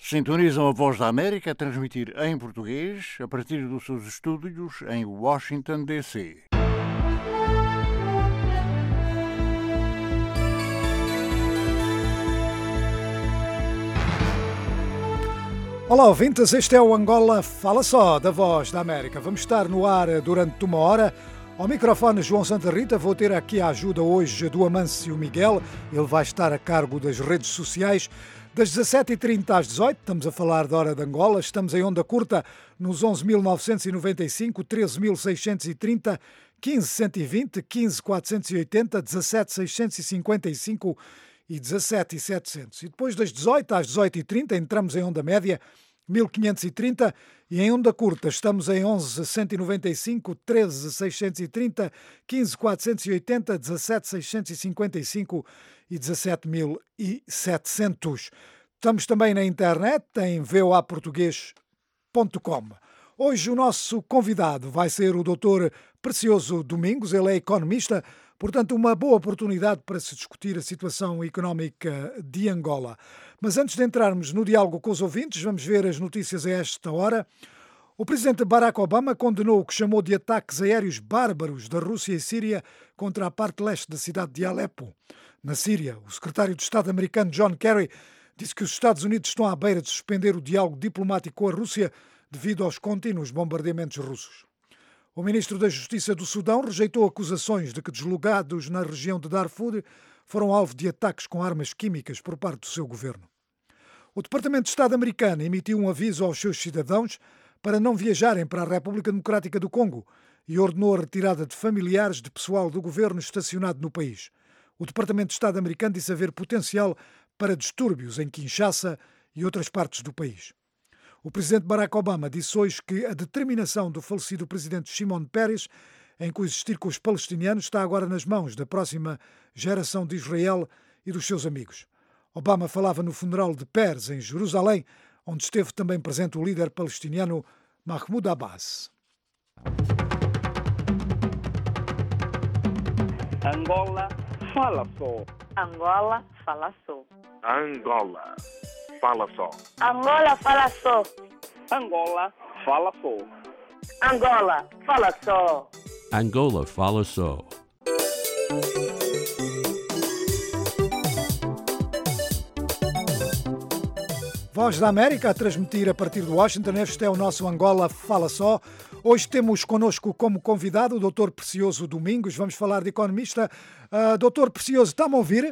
Sintonizam a Voz da América a transmitir em português a partir dos seus estúdios em Washington, D.C. Olá, ouvintes, este é o Angola Fala Só, da Voz da América. Vamos estar no ar durante uma hora. Ao microfone João Santa Rita, vou ter aqui a ajuda hoje do Amâncio Miguel. Ele vai estar a cargo das redes sociais. Das 17h30 às 18h, estamos a falar da Hora de Angola. Estamos em onda curta nos 11.995, 13.630, 15.120, 15.480, 17.655 e 17.700. E depois das 18 às 18h30 entramos em onda média 1530 e em onda curta estamos em 11.195, 13.630, 15.480, 17.655 e 17.700. Estamos também na internet em voaportugues.com. Hoje o nosso convidado vai ser o Dr. Precioso Domingos, ele é economista. Portanto, uma boa oportunidade para se discutir a situação económica de Angola. Mas antes de entrarmos no diálogo com os ouvintes, vamos ver as notícias a esta hora. O presidente Barack Obama condenou o que chamou de ataques aéreos bárbaros da Rússia e Síria contra a parte leste da cidade de Alepo. Na Síria, o secretário de Estado americano John Kerry disse que os Estados Unidos estão à beira de suspender o diálogo diplomático com a Rússia devido aos contínuos bombardeamentos russos. O ministro da Justiça do Sudão rejeitou acusações de que deslocados na região de Darfur foram alvo de ataques com armas químicas por parte do seu governo. O Departamento de Estado americano emitiu um aviso aos seus cidadãos para não viajarem para a República Democrática do Congo e ordenou a retirada de familiares de pessoal do governo estacionado no país. O Departamento de Estado americano disse haver potencial para distúrbios em Kinshasa e outras partes do país. O presidente Barack Obama disse hoje que a determinação do falecido presidente Shimon Peres em coexistir com os palestinianos está agora nas mãos da próxima geração de Israel e dos seus amigos. Obama falava no funeral de Peres, em Jerusalém, onde esteve também presente o líder palestiniano Mahmoud Abbas. Angola fala só. Angola fala só. Angola fala só. Angola fala só. Angola fala só. Angola fala só. Angola fala só. Voz da América a transmitir a partir de Washington. Este é o nosso Angola Fala Só. Hoje temos connosco como convidado o Dr. Precioso Domingos. Vamos falar de economista. Dr. Precioso, está-me a ouvir?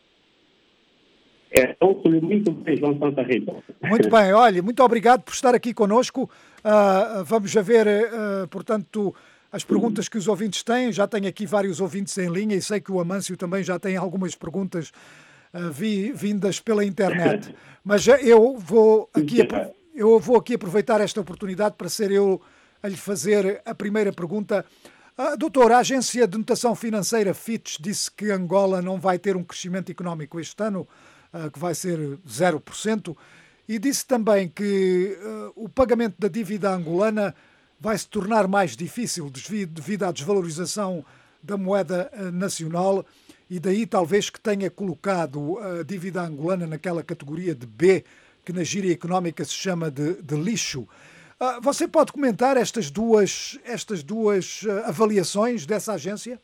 Ouço-lhe muito bem, João Santa Rita. Muito bem, olha, muito obrigado por estar aqui connosco. Vamos ver, portanto, as perguntas que os ouvintes têm. Já tenho aqui vários ouvintes em linha e sei que o Amâncio também já tem algumas perguntas vindas pela internet. Mas eu vou aqui aproveitar esta oportunidade para ser eu a lhe fazer a primeira pergunta. Doutor, a Agência de Notação Financeira Fitch disse que Angola não vai ter um crescimento económico este ano, que vai ser 0%, e disse também que o pagamento da dívida angolana vai se tornar mais difícil devido à desvalorização da moeda nacional, e daí talvez que tenha colocado a dívida angolana naquela categoria de B, que na gíria económica se chama de lixo. Você pode comentar estas duas avaliações dessa agência?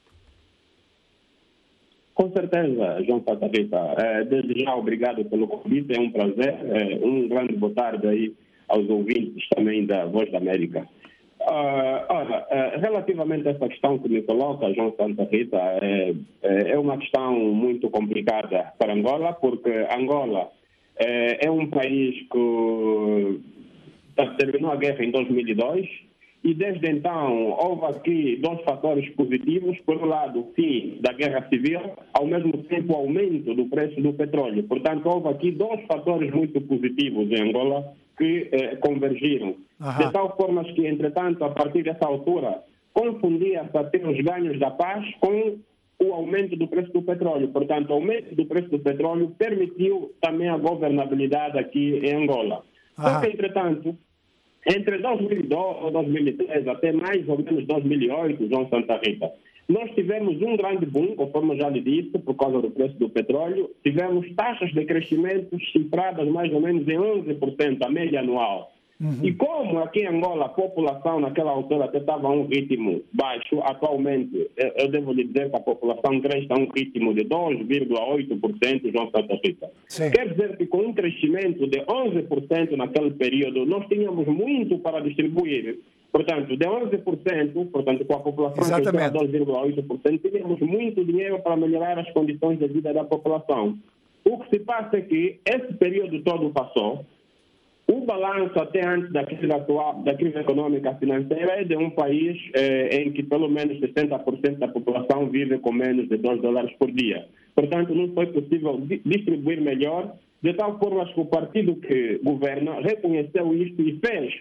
Com certeza, João Santa Rita. Desde já, obrigado pelo convite, é um prazer. Um grande boa tarde aí aos ouvintes também da Voz da América. Relativamente a essa questão que me coloca, João Santa Rita, é uma questão muito complicada para Angola, porque Angola é um país que terminou a guerra em 2002 e desde então houve aqui dois fatores positivos. Por um lado, o fim da guerra civil, ao mesmo tempo o aumento do preço do petróleo. Portanto, houve aqui dois fatores muito positivos em Angola que convergiram. De tal forma que, entretanto, a partir dessa altura, confundia-se até os ganhos da paz com o aumento do preço do petróleo. Portanto, o aumento do preço do petróleo permitiu também a governabilidade aqui em Angola. Só que, entretanto, entre 2002 e 2013 até mais ou menos 2008, João Santa Rita, nós tivemos um grande boom, conforme eu já lhe disse, por causa do preço do petróleo. Tivemos taxas de crescimento cifradas mais ou menos em 11%, a média anual. E como aqui em Angola a população naquela altura até estava a um ritmo baixo, atualmente eu devo lhe dizer que a população cresce a um ritmo de 2,8%, João Santa Rita. Sim. Quer dizer que com um crescimento de 11% naquele período, nós tínhamos muito para distribuir. Portanto, de 11%, portanto, com a população crescendo a 2,8%, tínhamos muito dinheiro para melhorar as condições de vida da população. O que se passa é que esse período todo passou. O balanço até antes da crise atual, da crise econômica financeira, é de um país em que pelo menos 60% da população vive com menos de $2 por dia. Portanto, não foi possível distribuir melhor, de tal forma que o partido que governa reconheceu isto e fez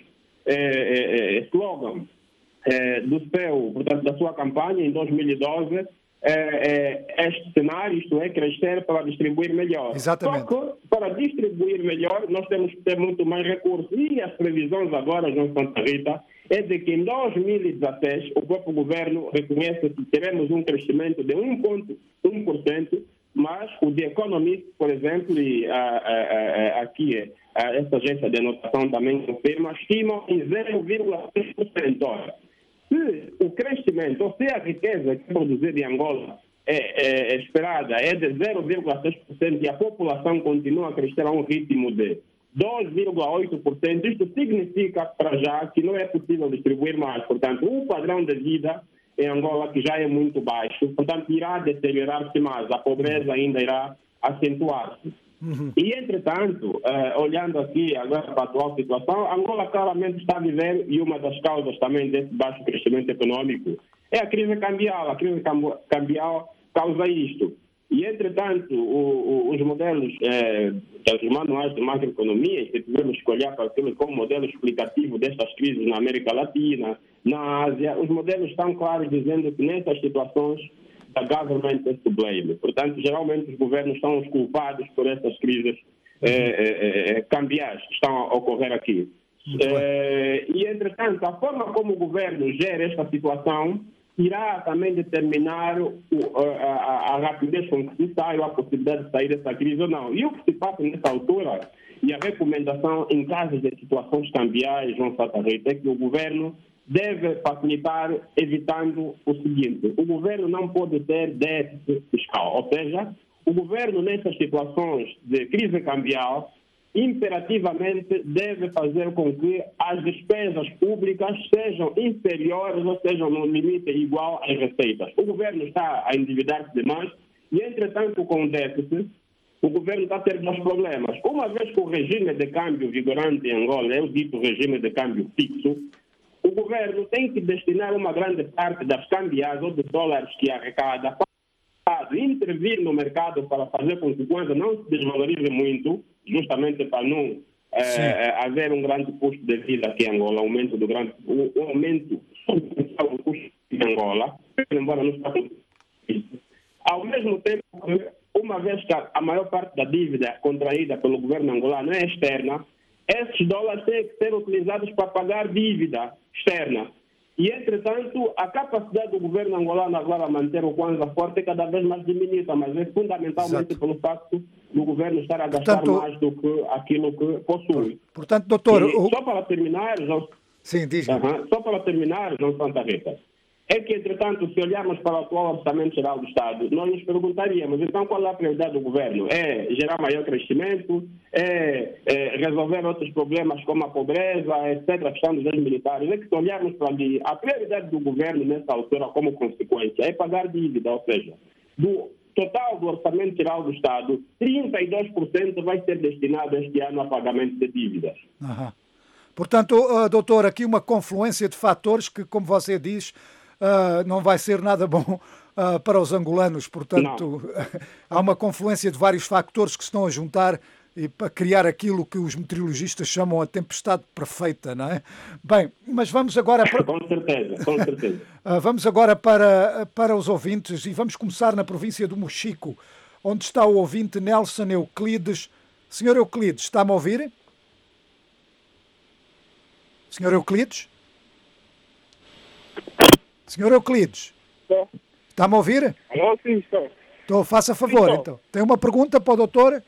slogan portanto, da sua campanha em 2012, este cenário, isto é, crescer para distribuir melhor. Exatamente. Só que, para distribuir melhor, nós temos que ter muito mais recursos. E as previsões agora, João Santa Rita, é de que em 2016 o próprio governo reconhece que teremos um crescimento de 1,1%, mas o The Economist, por exemplo, e aqui essa agência de anotação também confirma, estimam em 0,6%. Ora, se o crescimento, ou se a riqueza que é produzida em Angola é esperada é de 0,6% e a população continua a crescer a um ritmo de 2,8%, isto significa, para já, que não é possível distribuir mais. Portanto, o padrão de vida em Angola, que já é muito baixo, portanto, irá deteriorar-se mais, a pobreza ainda irá acentuar-se. E, entretanto, olhando aqui agora para a atual situação, Angola claramente está a viver, e uma das causas também desse baixo crescimento econômico é a crise cambial. A crise cambial causa isto. E, entretanto, os modelos, os manuais de macroeconomia, se tivermos que olhar para aquilo como modelo explicativo destas crises na América Latina, na Ásia, os modelos estão claros dizendo que nessas situações the government is to blame. Portanto, geralmente os governos são os culpados por essas crises cambiais que estão a ocorrer aqui. E, entretanto, a forma como o governo gera esta situação irá também determinar a rapidez com que se sai ou a possibilidade de sair dessa crise ou não. E o que se passa nessa altura, e a recomendação em casos de situações cambiais, João Santa Rita, é que o governo deve facilitar evitando o seguinte: o governo não pode ter déficit fiscal, ou seja, o governo nessas situações de crise cambial imperativamente deve fazer com que as despesas públicas sejam inferiores ou sejam no limite igual às receitas. O governo está a endividar-se demais e, entretanto, com o déficit, o governo está a ter dois problemas. Uma vez que o regime de câmbio vigorante em Angola é o dito regime de câmbio fixo, o governo tem que destinar uma grande parte das cambiais ou dos dólares que arrecada para intervir no mercado para fazer com que a coisa não se desvalorize muito, justamente para não haver um grande custo de vida aqui em Angola, aumento do substancial do custo de Angola, embora não esteja isso. Ao mesmo tempo, uma vez que a maior parte da dívida contraída pelo governo angolano é externa, esses dólares têm que ser utilizados para pagar dívida externa. E, entretanto, a capacidade do governo angolano agora a manter o Kwanza forte é cada vez mais diminuída, mas é fundamentalmente pelo facto do governo estar a gastar mais do que aquilo que possui. Portanto, doutor... Só para terminar, João Santa Rita, é que, entretanto, se olharmos para o atual Orçamento Geral do Estado, nós nos perguntaríamos, então, qual é a prioridade do governo? É gerar maior crescimento? É resolver outros problemas como a pobreza, etc., a questão dos ex-militares? É que, se olharmos para ali, a prioridade do governo, nessa altura, como consequência, é pagar dívida, ou seja, do total do Orçamento Geral do Estado, 32% vai ser destinado este ano a pagamento de dívidas. Portanto, doutor, aqui uma confluência de fatores que, como você diz, não vai ser nada bom para os angolanos. Portanto, há uma confluência de vários fatores que se estão a juntar e para criar aquilo que os meteorologistas chamam a tempestade perfeita, não é? Bem, mas vamos agora... Com certeza. Vamos agora para os ouvintes e vamos começar na província do Mochico, onde está o ouvinte Nelson Euclides. Senhor Euclides, está-me a ouvir? Senhor Euclides? Senhor Euclides? Está-me a ouvir? Alô, sim, estou. Então, faça favor, Sim, então. Tem uma pergunta para o doutor?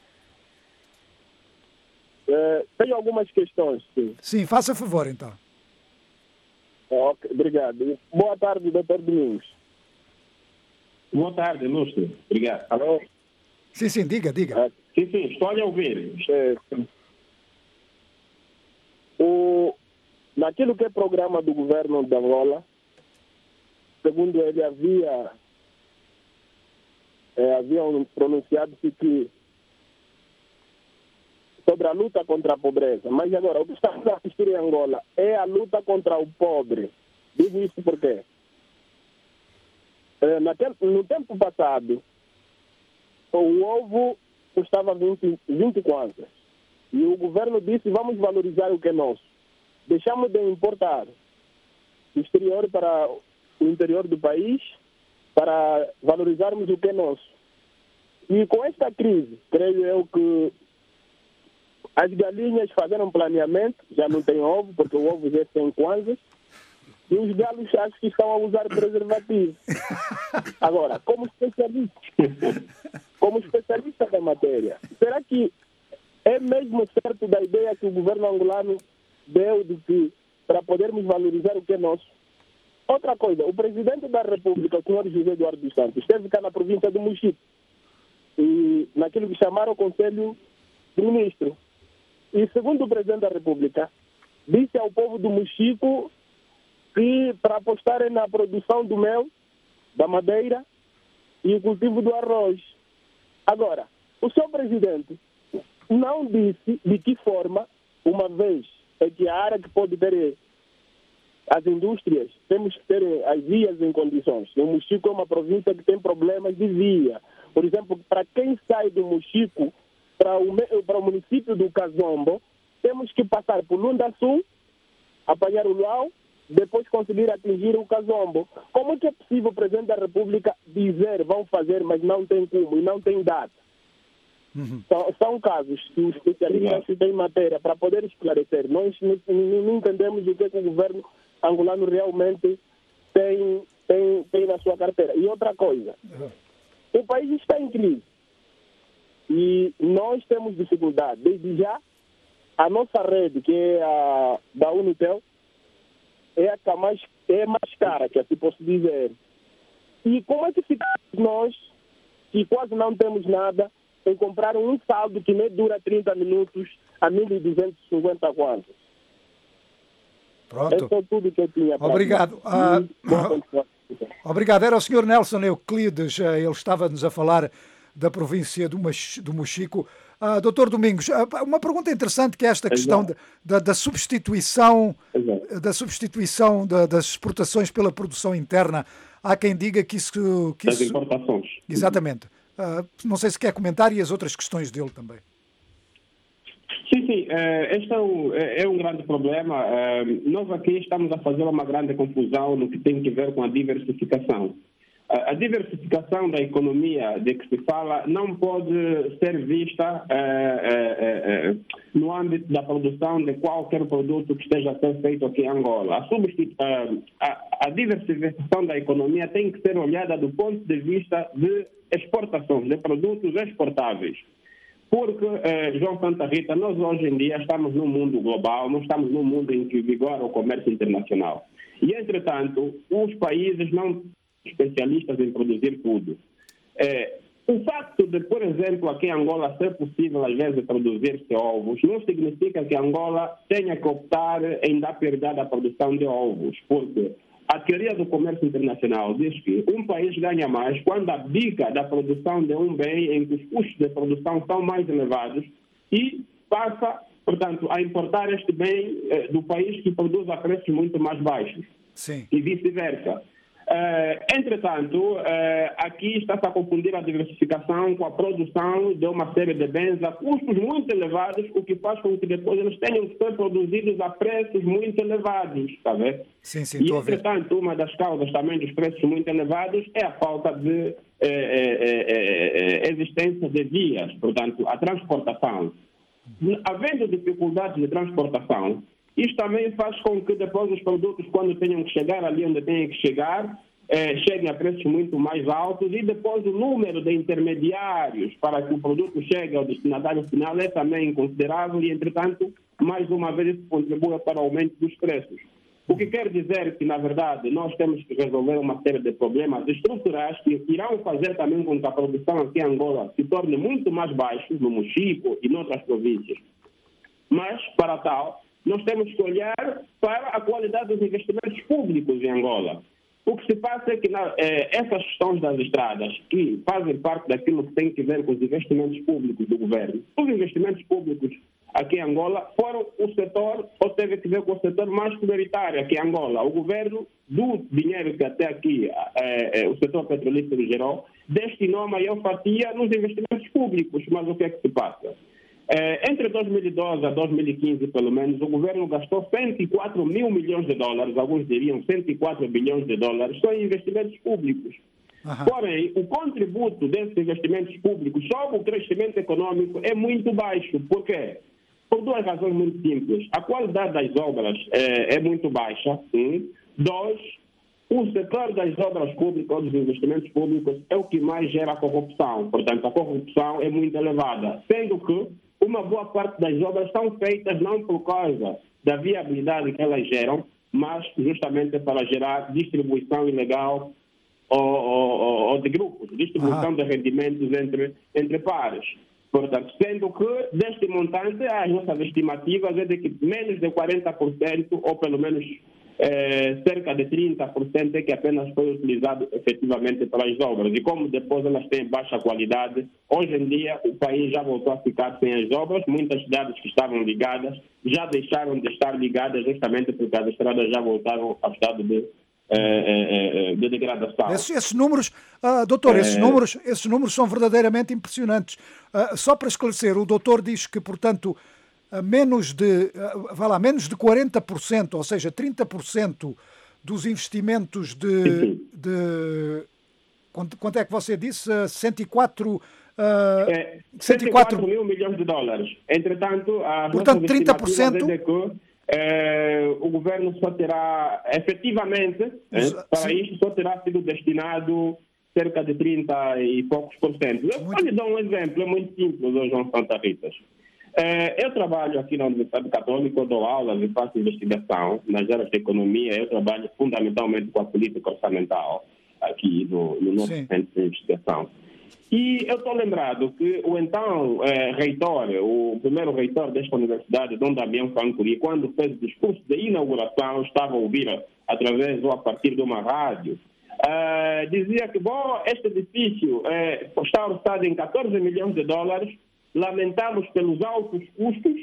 Tenho algumas questões, sim. Sim, faça favor, então. Ok, obrigado. Boa tarde, doutor Domingos. Boa tarde, Ilustre. Obrigado. Alô? Sim, diga. Sim, estou a ouvir. Naquilo que é programa do governo de Angola, segundo ele, havia pronunciado-se que sobre a luta contra a pobreza. Mas agora, o que estamos a assistir em Angola é a luta contra o pobre. Digo isso porque no tempo passado, o ovo custava 20 kwanzas. E o governo disse, vamos valorizar o que é nosso. Deixamos de importar do exterior para o interior do país para valorizarmos o que é nosso. E com esta crise, creio eu que as galinhas fizeram planeamento, já não tem ovo, porque o ovo já é 100 kwanzas, e os galos acho que estão a usar preservativo. Agora, como especialista da matéria, será que é mesmo certo da ideia que o governo angolano deu de que para podermos valorizar o que é nosso? Outra coisa, o presidente da República, o senhor José Eduardo dos Santos, esteve cá na província do Mochico, e naquilo que chamaram o Conselho de Ministros. E segundo o presidente da República, disse ao povo do Mochico que para apostarem na produção do mel, da madeira e o cultivo do arroz. Agora, o seu presidente não disse de que forma, uma vez é que a área que pode ter as indústrias, temos que ter as vias em condições. O Mochico é uma província que tem problemas de via. Por exemplo, para quem sai do Mochico para o município do Kazombo, temos que passar por Lunda Sul, apanhar o Luau, depois conseguir atingir o Kazombo. Como é que é possível o presidente da República dizer vão fazer, mas não tem como e não tem data? São casos que os especialistas têm matéria para poder esclarecer. Nós não entendemos o que o governo angolano realmente tem na sua carteira. E outra coisa, o país está em crise e nós temos dificuldade. Desde já, a nossa rede, que é a da Unitel, é a que mais cara, que assim posso dizer. E como é que ficamos nós, que quase não temos nada, em comprar um saldo que nem dura 30 minutos a 1.250 kwanzas? Pronto. É tudo que eu tinha para Obrigado. Obrigado. Era o Sr. Nelson Euclides, ele estava-nos a falar da província do Mochico. Doutor Domingos, uma pergunta interessante que é esta questão da substituição, das exportações pela produção interna. Há quem diga que isso... Das importações. Exatamente. Não sei se quer comentar e as outras questões dele também. Sim, este é um grande problema. Nós aqui estamos a fazer uma grande confusão no que tem a ver com a diversificação. A diversificação da economia de que se fala não pode ser vista no âmbito da produção de qualquer produto que esteja a ser feito aqui em Angola. A diversificação da economia tem que ser olhada do ponto de vista de exportações, de produtos exportáveis. Porque, João Santa Rita, nós hoje em dia estamos num mundo global, nós estamos num mundo em que vigora o comércio internacional. E, entretanto, os países não são especialistas em produzir tudo. O facto de, por exemplo, aqui em Angola ser possível, às vezes, produzir-se ovos, não significa que Angola tenha que optar em dar prioridade à produção de ovos, porque a teoria do comércio internacional diz que um país ganha mais quando abdica da produção de um bem em que os custos de produção são mais elevados e passa, portanto, a importar este bem do país que produz a preços muito mais baixos. Sim. E vice-versa. Entretanto, aqui está-se a confundir a diversificação com a produção de uma série de bens a custos muito elevados, o que faz com que depois eles tenham que ser produzidos a preços muito elevados, está vendo? Sim, E, entretanto, uma das causas também dos preços muito elevados é a falta de existência de vias, portanto, a transportação. Havendo dificuldades de transportação, isto também faz com que depois os produtos, quando tenham que chegar ali onde têm que chegar, cheguem a preços muito mais altos, e depois o número de intermediários para que o produto chegue ao destinatário final é também considerável e, entretanto, mais uma vez isso contribui para o aumento dos preços. O que quer dizer que, na verdade, nós temos que resolver uma série de problemas estruturais que irão fazer também com que a produção aqui em Angola se torne muito mais baixa, no Mochico e noutras províncias. Mas, para tal, nós temos que olhar para a qualidade dos investimentos públicos em Angola. O que se passa é que essas questões das estradas, que fazem parte daquilo que tem que ver com os investimentos públicos do governo, os investimentos públicos aqui em Angola foram o setor, ou teve que ver com o setor mais prioritário aqui em Angola. O governo, do dinheiro que até aqui o setor petrolífero gerou, destinou a maior fatia nos investimentos públicos. Mas o que é que se passa? Entre 2012 a 2015, pelo menos, o governo gastou 104 mil milhões de dólares, alguns diriam 104 bilhões de dólares, só em investimentos públicos. Porém, o contributo desses investimentos públicos sobre o crescimento econômico é muito baixo. Por quê? Por duas razões muito simples. A qualidade das obras é muito baixa. Dois, o setor das obras públicas ou dos investimentos públicos é o que mais gera corrupção. Portanto, a corrupção é muito elevada, sendo que uma boa parte das obras são feitas não por causa da viabilidade que elas geram, mas justamente para gerar distribuição ilegal ou de grupos, distribuição de rendimentos entre pares. Portanto, sendo que deste montante, as nossas estimativas é de que menos de 40%, ou pelo menos cerca de 30% é que apenas foi utilizado efetivamente para as obras. E como depois elas têm baixa qualidade, hoje em dia o país já voltou a ficar sem as obras. Muitas cidades que estavam ligadas já deixaram de estar ligadas justamente porque as estradas já voltaram ao estado de degradação. Esses números, doutor, esses números são verdadeiramente impressionantes. Só para esclarecer, o doutor diz que, portanto, menos de 40%, ou seja, 30% dos investimentos quanto é que você disse? 104 mil milhões de dólares. Entretanto, portanto, 30%... é que o governo só terá, efetivamente, para isto só terá sido destinado cerca de 30 e poucos por cento. Eu lhe dar um exemplo, é muito simples, João Santa Rita. Eu trabalho aqui na Universidade Católica, eu dou aulas e faço investigação nas áreas de economia. Eu trabalho fundamentalmente com a política orçamental aqui no nosso centro de investigação. E eu estou lembrado que o então reitor, o primeiro reitor desta universidade, Dom Damião Fancuri, quando fez o discurso de inauguração, estava a ouvir através ou a partir de uma rádio, dizia que, este edifício está orçado em 14 milhões de dólares, lamentamos pelos altos custos,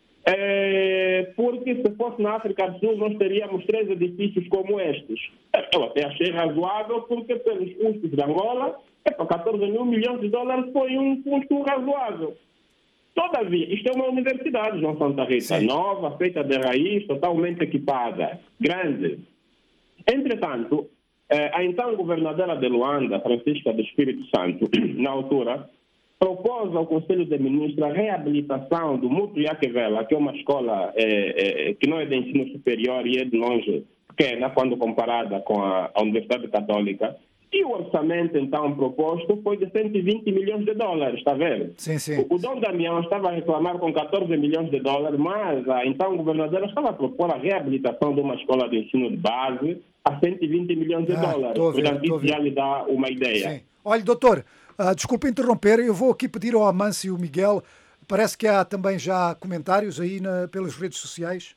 porque se fosse na África do Sul nós teríamos 3 edifícios como estes. Eu até achei razoável, porque pelos custos de Angola, 14 mil milhões de dólares foi um custo razoável. Todavia, isto é uma universidade, João Santa Rita, nova, feita de raiz, totalmente equipada, grande. Entretanto, a então governadora de Luanda, Francisca do Espírito Santo, na altura, propôs ao Conselho de Ministros a reabilitação do Mútuo Iaquevela, que é uma escola que não é de ensino superior e é de longe pequena quando comparada com a Universidade Católica. E o orçamento, então, proposto foi de 120 milhões de dólares, está vendo? Sim, sim. O Dom Damião estava a reclamar com 14 milhões de dólares, mas a então governadora estava a propor a reabilitação de uma escola de ensino de base a 120 milhões de dólares. Portanto, isso já lhe dá uma ideia. Sim. Olha, doutor, desculpe interromper, eu vou aqui pedir ao Amâncio Miguel, parece que há também já comentários aí pelas redes sociais.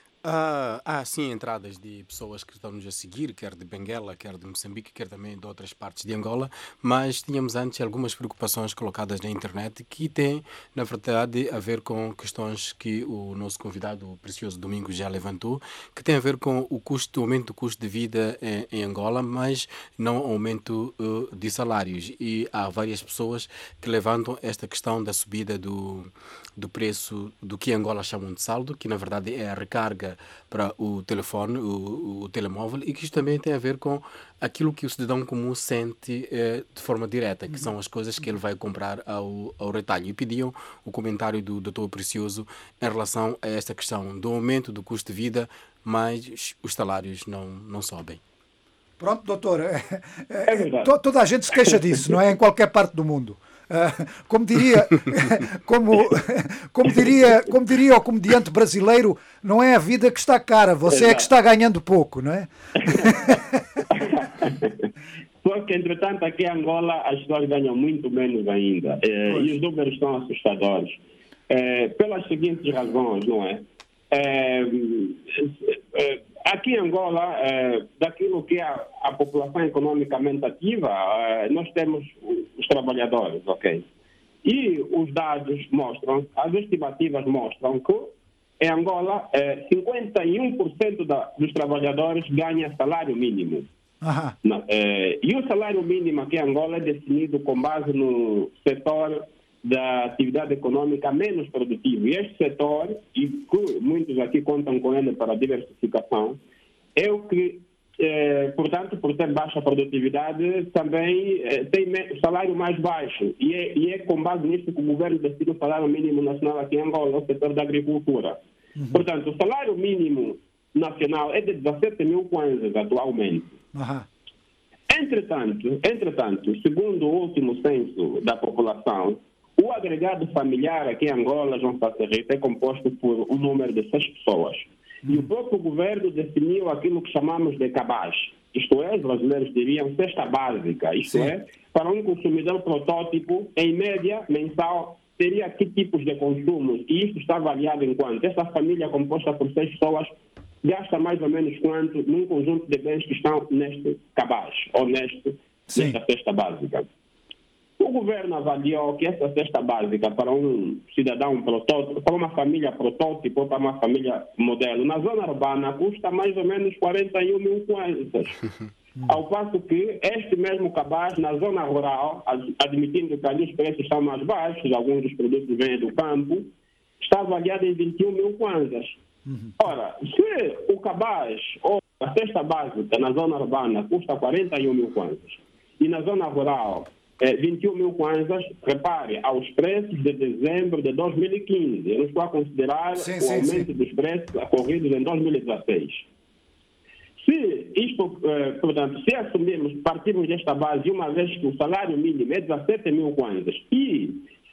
Há sim entradas de pessoas que estão-nos a seguir, quer de Benguela, quer de Moçambique, quer também de outras partes de Angola, mas tínhamos antes algumas preocupações colocadas na internet que têm, na verdade, a ver com questões que o nosso convidado, o Precioso Domingos, já levantou, que tem a ver com o aumento do custo de vida em Angola, mas não aumento de salários. E há várias pessoas que levantam esta questão da subida do preço do que Angola chamam de saldo, que na verdade é a recarga para o telefone, o telemóvel, e que isto também tem a ver com aquilo que o cidadão comum sente de forma direta, que são as coisas que ele vai comprar ao retalho. E pediam o comentário do Dr. Precioso em relação a esta questão do aumento do custo de vida, mas os salários não sobem. Pronto, doutor, É verdade. toda a gente se queixa disso, não é? Em qualquer parte do mundo. Como diria o comediante brasileiro, não é a vida que está cara, você é que está ganhando pouco, não é? Só que, entretanto, aqui em Angola as pessoas ganham muito menos ainda. E os números são assustadores. Pelas seguintes razões, não é? Aqui em Angola, daquilo que é a população economicamente ativa, nós temos os trabalhadores, ok? E os dados mostram, as estimativas mostram que em Angola 51% dos trabalhadores ganham salário mínimo. E o salário mínimo aqui em Angola é definido com base no setor da atividade econômica menos produtivo. E este setor, e que muitos aqui contam com ele para a diversificação, é o que, portanto, por ter baixa produtividade, também tem o salário mais baixo. E é com base nisso que o governo decide o salário mínimo nacional aqui em Angola, o setor da agricultura. Portanto, o salário mínimo nacional é de 17 mil kwanzas atualmente. Entretanto, segundo o último censo da população, o agregado familiar aqui em Angola, João Santa Rita, é composto por um número de 6 pessoas. E o próprio governo definiu aquilo que chamamos de cabaz. Isto é, os brasileiros diriam cesta básica. Isto é, para um consumidor protótipo, em média, mensal, teria que tipos de consumos. E isto está avaliado em quanto? Esta família composta por 6 pessoas gasta mais ou menos quanto num conjunto de bens que estão neste cabaz, ou nesta cesta básica. O governo avaliou que essa cesta básica para um cidadão protótipo, para uma família protótipo ou para uma família modelo, na zona urbana custa mais ou menos 41 mil kwanzas. Ao passo que este mesmo cabaz, na zona rural, admitindo que ali os preços são mais baixos, alguns dos produtos vêm do campo, está avaliado em 21 mil kwanzas. Ora, se o cabaz ou a cesta básica na zona urbana custa 41 mil kwanzas e na zona rural 21 mil kwanzas, repare, aos preços de dezembro de 2015. Eu não estou a considerar o aumento dos preços ocorridos em 2016. Se isto, portanto, se assumirmos, partirmos desta base, uma vez que o salário mínimo é 17 mil kwanzas e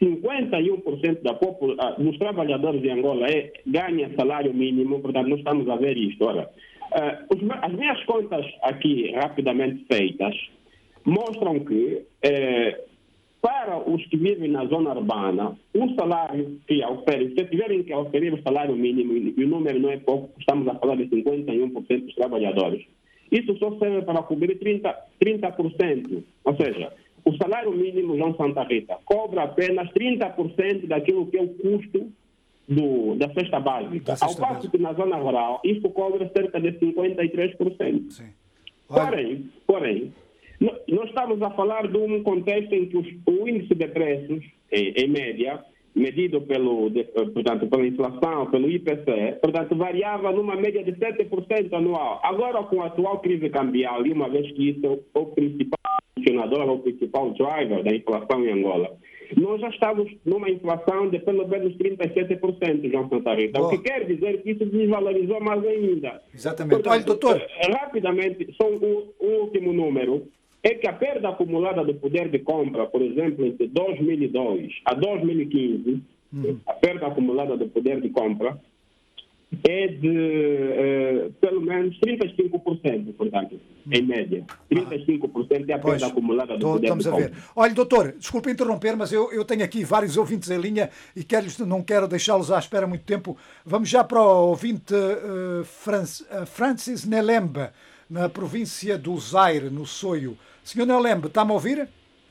51% dos trabalhadores de Angola ganha salário mínimo, portanto, não estamos a ver isto. Ora, as minhas contas aqui, rapidamente feitas, mostram que, para os que vivem na zona urbana, o salário que oferem, se tiverem que oferecer o salário mínimo, e o número não é pouco, estamos a falar de 51% dos trabalhadores, isso só serve para cobrir 30%. Ou seja, o salário mínimo, João Santa Rita, cobra apenas 30% daquilo que é o custo da cesta básica. Ao passo que na zona rural, isso cobra cerca de 53%. Porém, nós estamos a falar de um contexto em que o índice de preços, em média, medido portanto, pela inflação, pelo IPC, portanto, variava numa média de 7% anual. Agora, com a atual crise cambial, e uma vez que isso é o principal funcionador, o principal driver da inflação em Angola, nós já estamos numa inflação de pelo menos 37%, João Santa Rita. O que quer dizer que isso desvalorizou mais ainda. Exatamente. Portanto, olha, doutor. Rapidamente, só um último número. É que a perda acumulada do poder de compra, por exemplo, entre 2002 a 2015, a perda acumulada do poder de compra é de pelo menos 35%, portanto, em média. 35% é a perda acumulada do poder de compra. Olha, doutor, desculpe interromper, mas eu tenho aqui vários ouvintes em linha e não quero deixá-los à espera muito tempo. Vamos já para o ouvinte Francis Nelembe, na província do Zaire, no Soio. Senhor Nelembe, está-me a ouvir?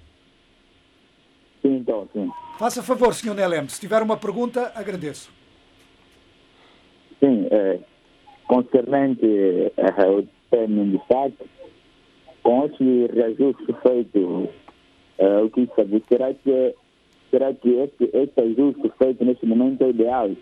Sim, então, sim. Faça favor, Senhor Nelembe, se tiver uma pergunta, agradeço. Sim, concernente ao término de destaque, com esse reajuste feito, o que sabe, será que esse ajuste feito neste momento é ideal?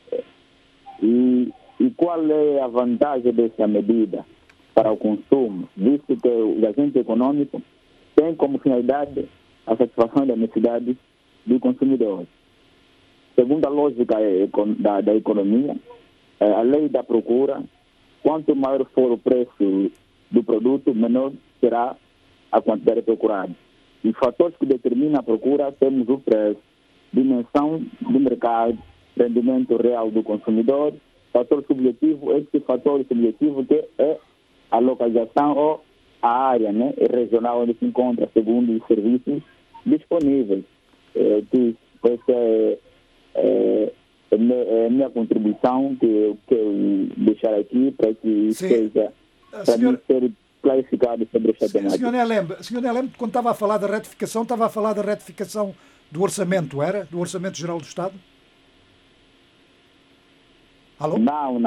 E qual é a vantagem dessa medida para o consumo, visto que o agente econômico tem como finalidade a satisfação das necessidades do consumidor? Segundo a lógica da economia, a lei da procura, quanto maior for o preço do produto, menor será a quantidade procurada. Os fatores que determinam a procura temos o preço, dimensão do mercado, rendimento real do consumidor, fator subjetivo, esse fator subjetivo que é a localização ou a área, né, regional onde se encontra, segundo os serviços disponíveis. Essa é a minha contribuição que eu quero deixar aqui para que seja ser clarificado sobre esta temática. Senhor Nelembe, quando estava a falar da retificação, estava a falar da retificação do orçamento, era? Do Orçamento Geral do Estado? Alô? Não.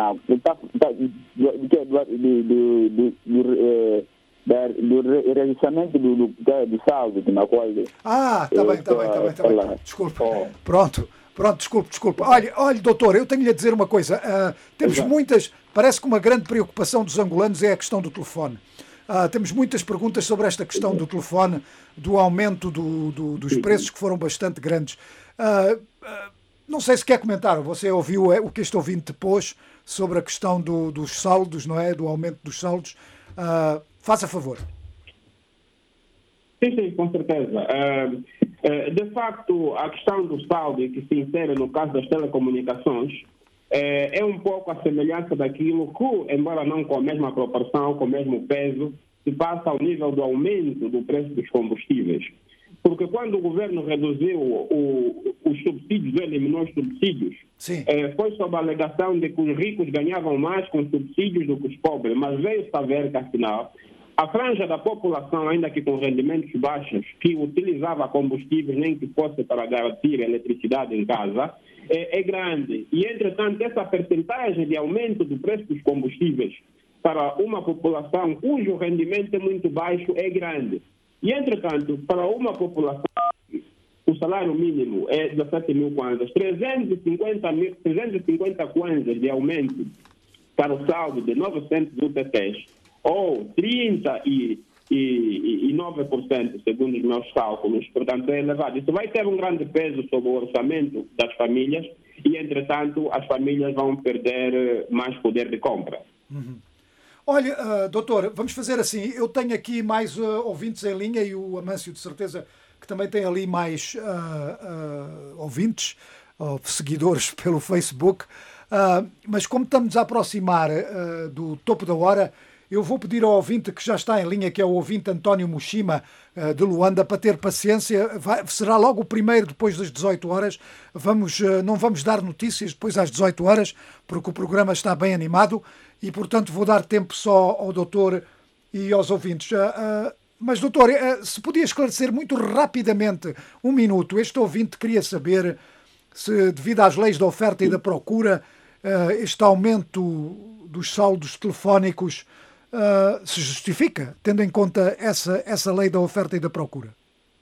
Do registramento do saldo na qual... Está bem. Desculpa. Pronto, desculpa. Olha, doutor, eu tenho-lhe a dizer uma coisa. Temos parece que uma grande preocupação dos angolanos é a questão do telefone. Temos muitas perguntas sobre esta questão do telefone, do aumento dos preços que foram bastante grandes. Não sei se quer comentar, você ouviu o que este ouvinte pôs sobre a questão dos saldos, não é? Do aumento dos saldos. Faça favor. Sim, com certeza. De facto, a questão do saldo que se insere no caso das telecomunicações é um pouco a semelhança daquilo que, embora não com a mesma proporção, com o mesmo peso, se passa ao nível do aumento do preço dos combustíveis. Porque quando o governo reduziu os subsídios, eliminou os subsídios, foi sob a alegação de que os ricos ganhavam mais com subsídios do que os pobres, mas veio-se a ver que, afinal, a franja da população, ainda que com rendimentos baixos, que utilizava combustíveis nem que fosse para garantir eletricidade em casa, é grande. E, entretanto, essa percentagem de aumento do preço dos combustíveis para uma população cujo rendimento é muito baixo é grande. E, entretanto, para uma população, o salário mínimo é 17 mil kwanzas, 350 kwanzas de aumento para o saldo de 900 UTTs, ou 39%, segundo os meus cálculos, portanto é elevado. Isso vai ter um grande peso sobre o orçamento das famílias e, entretanto, as famílias vão perder mais poder de compra. Uhum. Olha, doutor, vamos fazer assim. Eu tenho aqui mais ouvintes em linha e o Amâncio, de certeza, que também tem ali mais ouvintes, seguidores pelo Facebook. Mas como estamos a aproximar do topo da hora, eu vou pedir ao ouvinte que já está em linha, que é o ouvinte António Mushima, de Luanda, para ter paciência. Será logo o primeiro depois das 18 horas. Não vamos dar notícias depois às 18 horas, porque o programa está bem animado e, portanto, vou dar tempo só ao doutor e aos ouvintes. Mas, doutor, se podia esclarecer muito rapidamente, um minuto, este ouvinte queria saber se, devido às leis da oferta e da procura, este aumento dos saldos telefónicos se justifica, tendo em conta essa lei da oferta e da procura?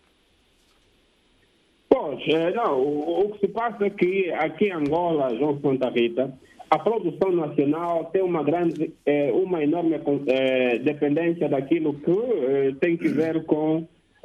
Pois, não, o que se passa é que aqui em Angola, João Santa Rita, a produção nacional tem uma enorme dependência daquilo que tem que ver com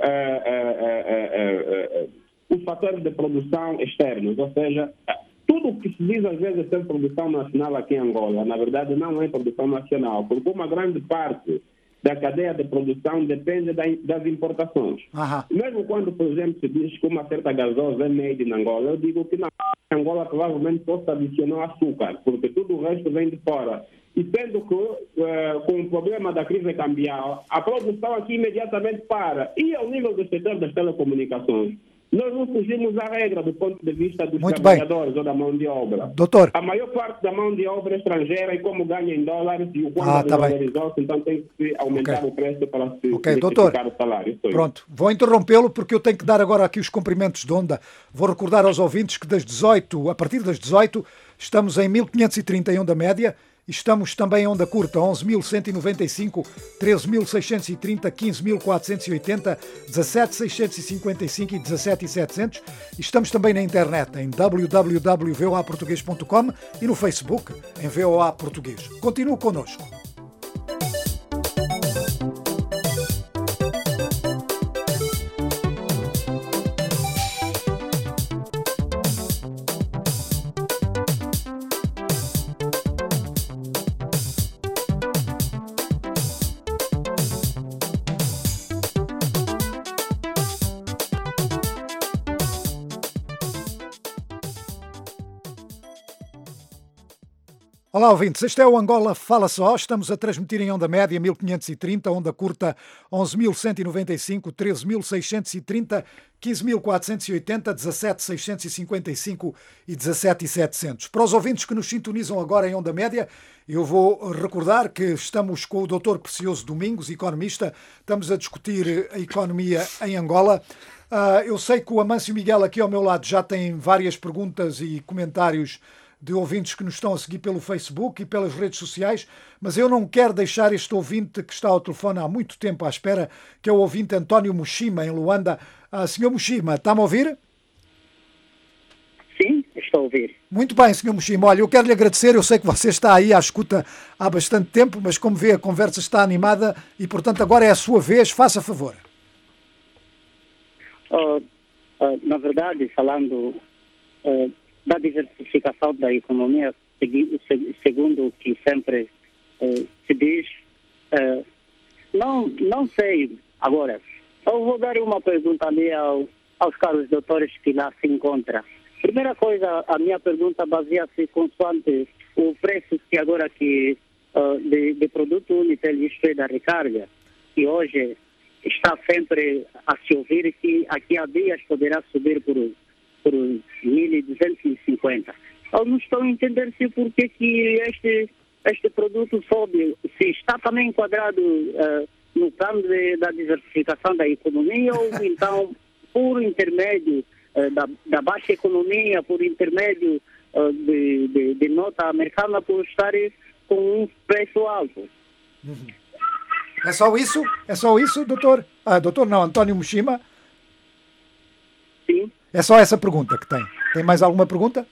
os fatores de produção externos, ou seja, tudo o que se diz às vezes ser produção nacional aqui em Angola, na verdade não é produção nacional, porque uma grande parte da cadeia de produção depende das importações. Mesmo quando, por exemplo, se diz que uma certa gasosa é made in Angola, eu digo que não, Angola provavelmente possa adicionar açúcar, porque tudo o resto vem de fora. E sendo que, com o problema da crise cambial, a produção aqui imediatamente para. E ao nível do setor das telecomunicações, nós não fugimos à regra do ponto de vista dos trabalhadores ou da mão de obra. Doutor. A maior parte da mão de obra é estrangeira e como ganha em dólares e o quanto valorizou-se, então tem que aumentar o preço para se justificar o salário. Pronto, vou interrompê-lo porque eu tenho que dar agora aqui os cumprimentos de onda. Vou recordar aos ouvintes que a partir das 18, estamos em 1530 em onda média. Estamos também em onda curta, 11.195, 13.630, 15.480, 17.655 e 17.700. Estamos também na internet, em www.voaportugues.com e no Facebook, em VOA Português. Continue connosco. Olá, ouvintes. Este é o Angola Fala Só. Estamos a transmitir em onda média 1530, onda curta 11.195, 13.630, 15.480, 17.655 e 17.700. Para os ouvintes que nos sintonizam agora em onda média, eu vou recordar que estamos com o Dr. Precioso Domingos, economista. Estamos a discutir a economia em Angola. Eu sei que o Amâncio Miguel aqui ao meu lado já tem várias perguntas e comentários de ouvintes que nos estão a seguir pelo Facebook e pelas redes sociais, mas eu não quero deixar este ouvinte que está ao telefone há muito tempo à espera, que é o ouvinte António Mushima, em Luanda. Senhor Mushima, está-me a ouvir? Sim, estou a ouvir. Muito bem, Sr. Mushima. Olha, eu quero lhe agradecer. Eu sei que você está aí à escuta há bastante tempo, mas como vê, a conversa está animada e, portanto, agora é a sua vez. Faça favor. Na verdade, falando da diversificação da economia, segundo o que sempre se diz, não sei. Agora, eu vou dar uma pergunta ali aos caros doutores que lá se encontram. Primeira coisa, a minha pergunta baseia-se consoante o preço que agora que de produto Unitel, isto é da recarga, que hoje está sempre a se ouvir que aqui a dias poderá subir por 1.250. Eu não estou a entender se por que este produto sobe, se está também enquadrado no plano da diversificação da economia ou então por intermédio da baixa economia, por intermédio de nota americana por estar com um preço alto. É só isso? É só isso, doutor? Doutor não, António Mushima? Sim. É só essa pergunta que tem. Tem mais alguma pergunta?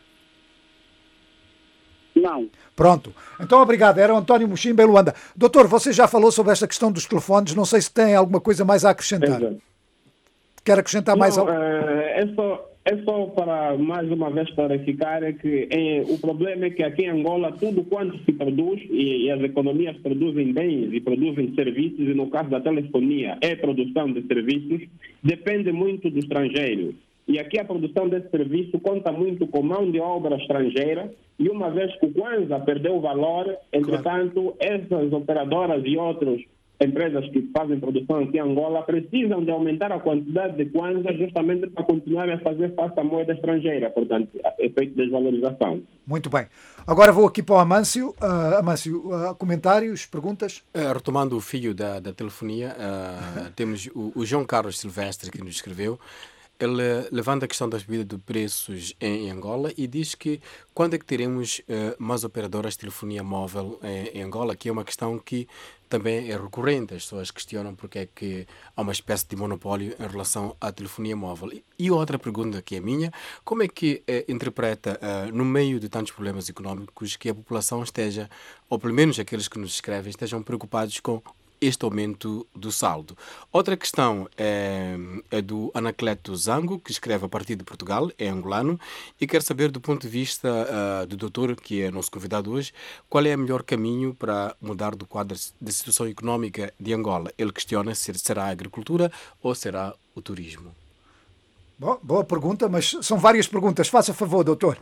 Não. Pronto. Então, obrigado. Era o António Mushima, em Luanda. Doutor, você já falou sobre esta questão dos telefones. Não sei se tem alguma coisa mais a acrescentar. Quer acrescentar mais algo? É só para, mais uma vez, clarificar que o problema é que aqui em Angola tudo quanto se produz, e as economias produzem bens e produzem serviços, e no caso da telefonia é produção de serviços, depende muito do estrangeiro. E aqui a produção desse serviço conta muito com mão de obra estrangeira, e uma vez que o Kwanza perdeu o valor, entretanto, essas operadoras e outras empresas que fazem produção aqui em Angola precisam de aumentar a quantidade de Kwanza justamente para continuar a fazer face à moeda estrangeira, portanto, efeito de desvalorização. Muito bem. Agora vou aqui para o Amâncio. Amâncio, comentários, perguntas? Retomando o fio da telefonia, temos o João Carlos Silvestre que nos escreveu. Ele levanta a questão da subida de preços em Angola e diz que quando é que teremos mais operadoras de telefonia móvel em Angola, que é uma questão que também é recorrente. As pessoas questionam porque é que há uma espécie de monopólio em relação à telefonia móvel. E outra pergunta que é minha, como é que interpreta, no meio de tantos problemas económicos, que a população esteja, ou pelo menos aqueles que nos escrevem, estejam preocupados com este aumento do saldo? Outra questão é do Anacleto Zango, que escreve a partir de Portugal, é angolano, e quer saber do ponto de vista do doutor, que é nosso convidado hoje, qual é o melhor caminho para mudar do quadro da situação económica de Angola. Ele questiona se será a agricultura ou será o turismo. Bom, boa pergunta, mas são várias perguntas. Faça favor, doutor.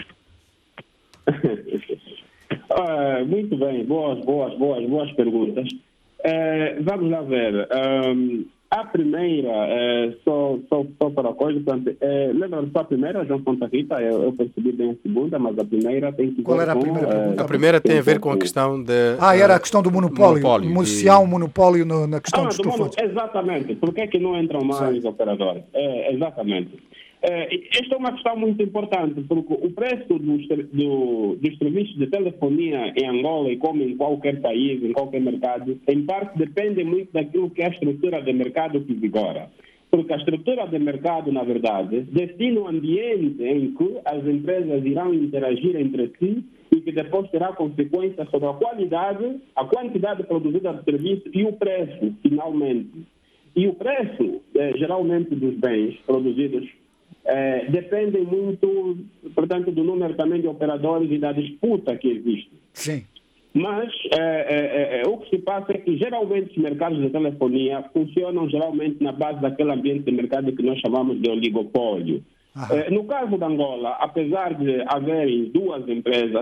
Muito bem, boas perguntas. Vamos lá ver. A primeira, só para a coisa, portanto, lembra-me só a primeira, João Santa Rita, eu percebi bem a segunda, mas a primeira tem que ver. Qual era a primeira pergunta? A primeira tem a ver com a questão de... era a questão do monopólio. Se há um monopólio na questão dos telefones. Exatamente. Por que é que não entram mais operadores? Exatamente. Esta é uma questão muito importante, porque o preço dos serviços de telefonia em Angola, e como em qualquer país, em qualquer mercado, em parte depende muito daquilo que é a estrutura de mercado que vigora. Porque a estrutura de mercado, na verdade, define o ambiente em que as empresas irão interagir entre si e que depois terá consequências sobre a qualidade, a quantidade produzida de serviço e o preço, finalmente. E o preço, geralmente, dos bens produzidos dependem muito, portanto, do número também de operadores e da disputa que existe. Sim. Mas o que se passa é que geralmente os mercados de telefonia funcionam geralmente na base daquele ambiente de mercado que nós chamamos de oligopólio. No caso da Angola, apesar de haverem duas empresas,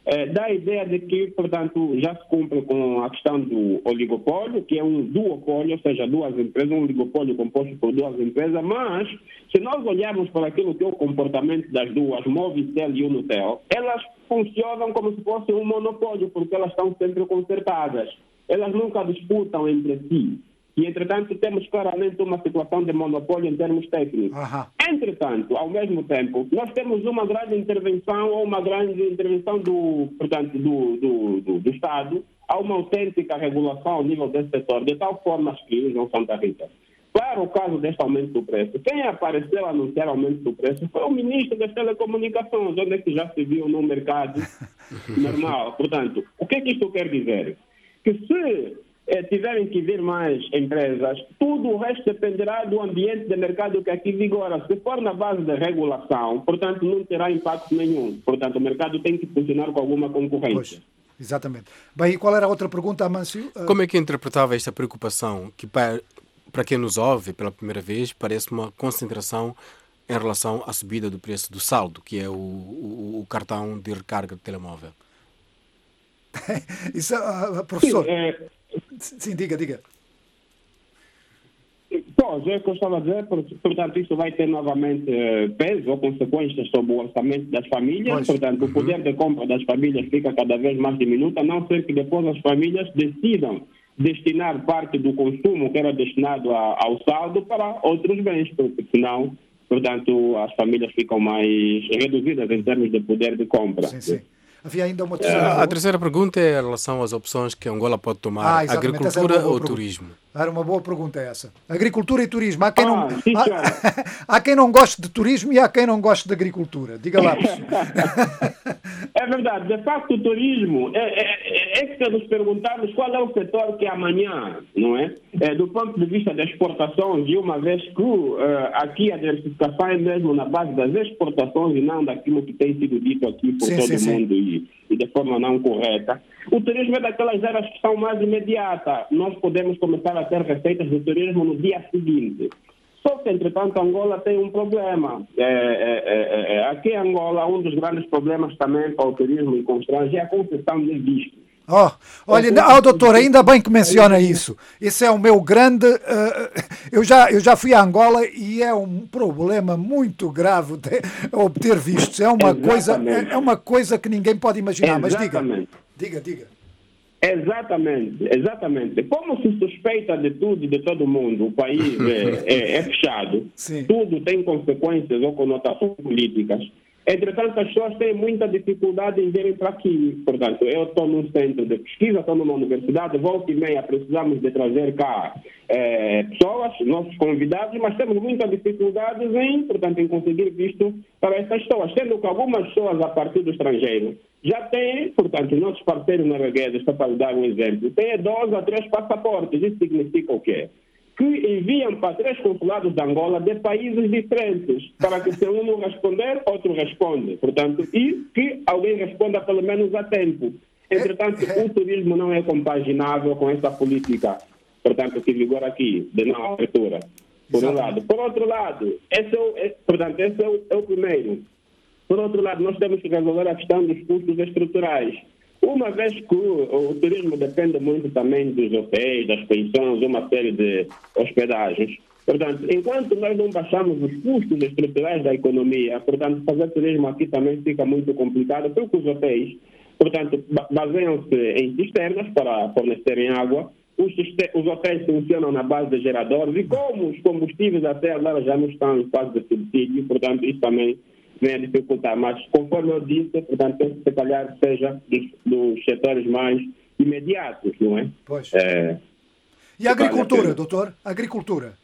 dá a ideia de que, portanto, já se cumpre com a questão do oligopólio, que é um duopólio, ou seja, duas empresas, um oligopólio composto por duas empresas, mas se nós olharmos para aquilo que é o comportamento das duas, Movicel e Unotel, elas funcionam como se fosse um monopólio, porque elas estão sempre concertadas. Elas nunca disputam entre si. E, entretanto, temos claramente uma situação de monopólio em termos técnicos. Entretanto, ao mesmo tempo, nós temos uma grande intervenção, ou uma grande intervenção do Estado, a uma autêntica regulação ao nível desse setor, de tal forma que, João Santa Rita, para o caso deste aumento do preço, quem apareceu a anunciar aumento do preço foi o ministro das Telecomunicações, onde é que já se viu no mercado normal. Portanto, o que é que isto quer dizer? Que se tiverem que vir mais empresas, tudo o resto dependerá do ambiente de mercado que aqui vigora. Se for na base da regulação, portanto, não terá impacto nenhum. Portanto, o mercado tem que funcionar com alguma concorrência. Pois, exatamente. Bem, e qual era a outra pergunta, Amâncio? Como é que interpretava esta preocupação que, para quem nos ouve pela primeira vez, parece uma concentração em relação à subida do preço do saldo, que é o cartão de recarga de telemóvel? Isso, professor... Sim, diga. Pois, é o que eu estava a dizer, portanto, isso vai ter novamente peso ou consequências sobre o orçamento das famílias, portanto, o poder de compra das famílias fica cada vez mais diminuto, a não ser que depois as famílias decidam destinar parte do consumo que era destinado ao saldo para outros bens, porque senão, portanto, as famílias ficam mais reduzidas em termos de poder de compra. Sim. Havia ainda uma terceira A terceira pergunta é em relação às opções que Angola pode tomar, agricultura ou turismo. Era uma boa pergunta essa. Agricultura e turismo. Há quem não goste de turismo e há quem não goste de agricultura. Diga lá. É verdade. De facto, o turismo é que nos perguntarmos qual é o setor que amanhã, não é? Do ponto de vista das exportações, e uma vez que aqui a diversificação é mesmo na base das exportações e não daquilo que tem sido dito aqui por todo mundo e de forma não correta. O turismo é daquelas áreas que são mais imediatas. Nós podemos começar a ter receitas de turismo no dia seguinte. Só que, entretanto, Angola tem um problema. Aqui em Angola, um dos grandes problemas também para o turismo e com estrangeiros é a concessão de vistos. Olha, doutor, ainda bem que menciona isso. Esse é o meu grande... Eu já fui a Angola e é um problema muito grave obter vistos. É uma coisa que ninguém pode imaginar. Exatamente. Mas diga. Exatamente. Como se suspeita de tudo e de todo mundo, o país é fechado, tudo tem consequências ou conotações políticas. Entretanto, as pessoas têm muita dificuldade em virem para aqui. Portanto, eu estou num centro de pesquisa, estou numa universidade, volta e meia precisamos de trazer cá pessoas, nossos convidados, mas temos muita dificuldade em conseguir visto para essas pessoas, sendo que algumas pessoas a partir do estrangeiro já têm, portanto, os nossos parceiros noruegueses, para dar um exemplo, têm 2 a 3 passaportes. Isso significa o quê? Que enviam para 3 consulados de Angola de países diferentes, para que se um não responder, outro responde. Portanto, e que alguém responda pelo menos a tempo. Entretanto, o turismo não é compaginável com essa política, portanto, que vigora aqui, de não abertura. Por um lado. Por outro lado, esse é o primeiro. Por outro lado, nós temos que resolver a questão dos custos estruturais. Uma vez que o turismo depende muito também dos hotéis, das pensões, uma série de hospedagens. Portanto, enquanto nós não baixamos os custos estruturais da economia, portanto, fazer turismo aqui também fica muito complicado, porque os hotéis, portanto, baseiam-se em cisternas para fornecerem água. Os hotéis funcionam na base de geradores e como os combustíveis até agora já não estão em fase de subsídio, portanto, isso também vem a dificultar, mas conforme eu disse, portanto, penso que se calhar seja dos setores mais imediatos, não é? Pois. E a agricultura, doutor? A agricultura?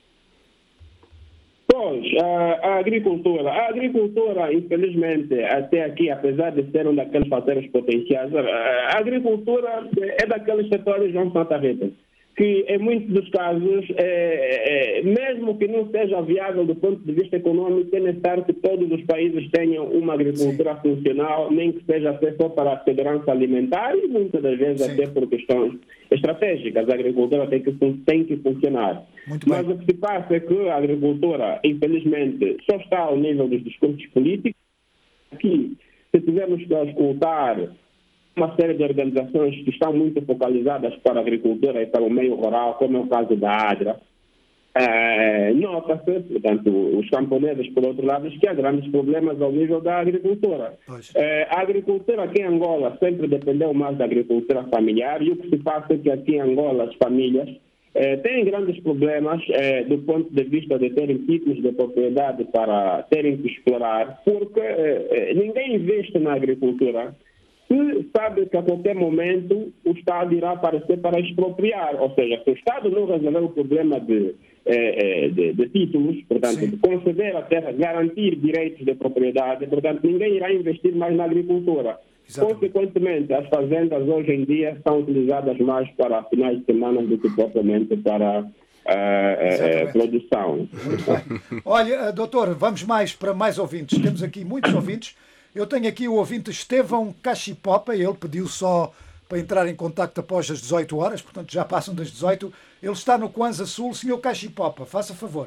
Pois, a agricultura, infelizmente, até aqui, apesar de ser um daqueles fatores potenciais, a agricultura é daqueles setores, João Santa Rita, que em muitos dos casos, mesmo que não seja viável do ponto de vista econômico, é necessário que todos os países tenham uma agricultura funcional, nem que seja até só para a segurança alimentar e muitas das vezes até por questões estratégicas. A agricultura tem que funcionar. Mas o que se passa é que a agricultura, infelizmente, só está ao nível dos discursos políticos. Aqui, se tivermos que auscultar uma série de organizações que estão muito focalizadas para a agricultura e para o meio rural, como é o caso da ADRA. Nota-se, portanto, os camponeses, por outro lado, que há grandes problemas ao nível da agricultura. A agricultura aqui em Angola sempre dependeu mais da agricultura familiar, e o que se passa é que aqui em Angola as famílias têm grandes problemas do ponto de vista de terem títulos de propriedade para terem que explorar, porque ninguém investe na agricultura. Se sabe que a qualquer momento o Estado irá aparecer para expropriar, ou seja, se o Estado não resolver o problema de títulos, portanto, de conceder a terra, garantir direitos de propriedade, portanto, ninguém irá investir mais na agricultura. Exatamente. Consequentemente, as fazendas hoje em dia são utilizadas mais para finais de semana do que propriamente para produção. Muito bem. Olha, doutor, vamos para mais ouvintes. Temos aqui muitos ouvintes. Eu tenho aqui o ouvinte Estevão Cachipopa, ele pediu só para entrar em contacto após as 18 horas, portanto já passam das 18. Ele está no Kwanza Sul. Senhor Cachipopa, faça favor.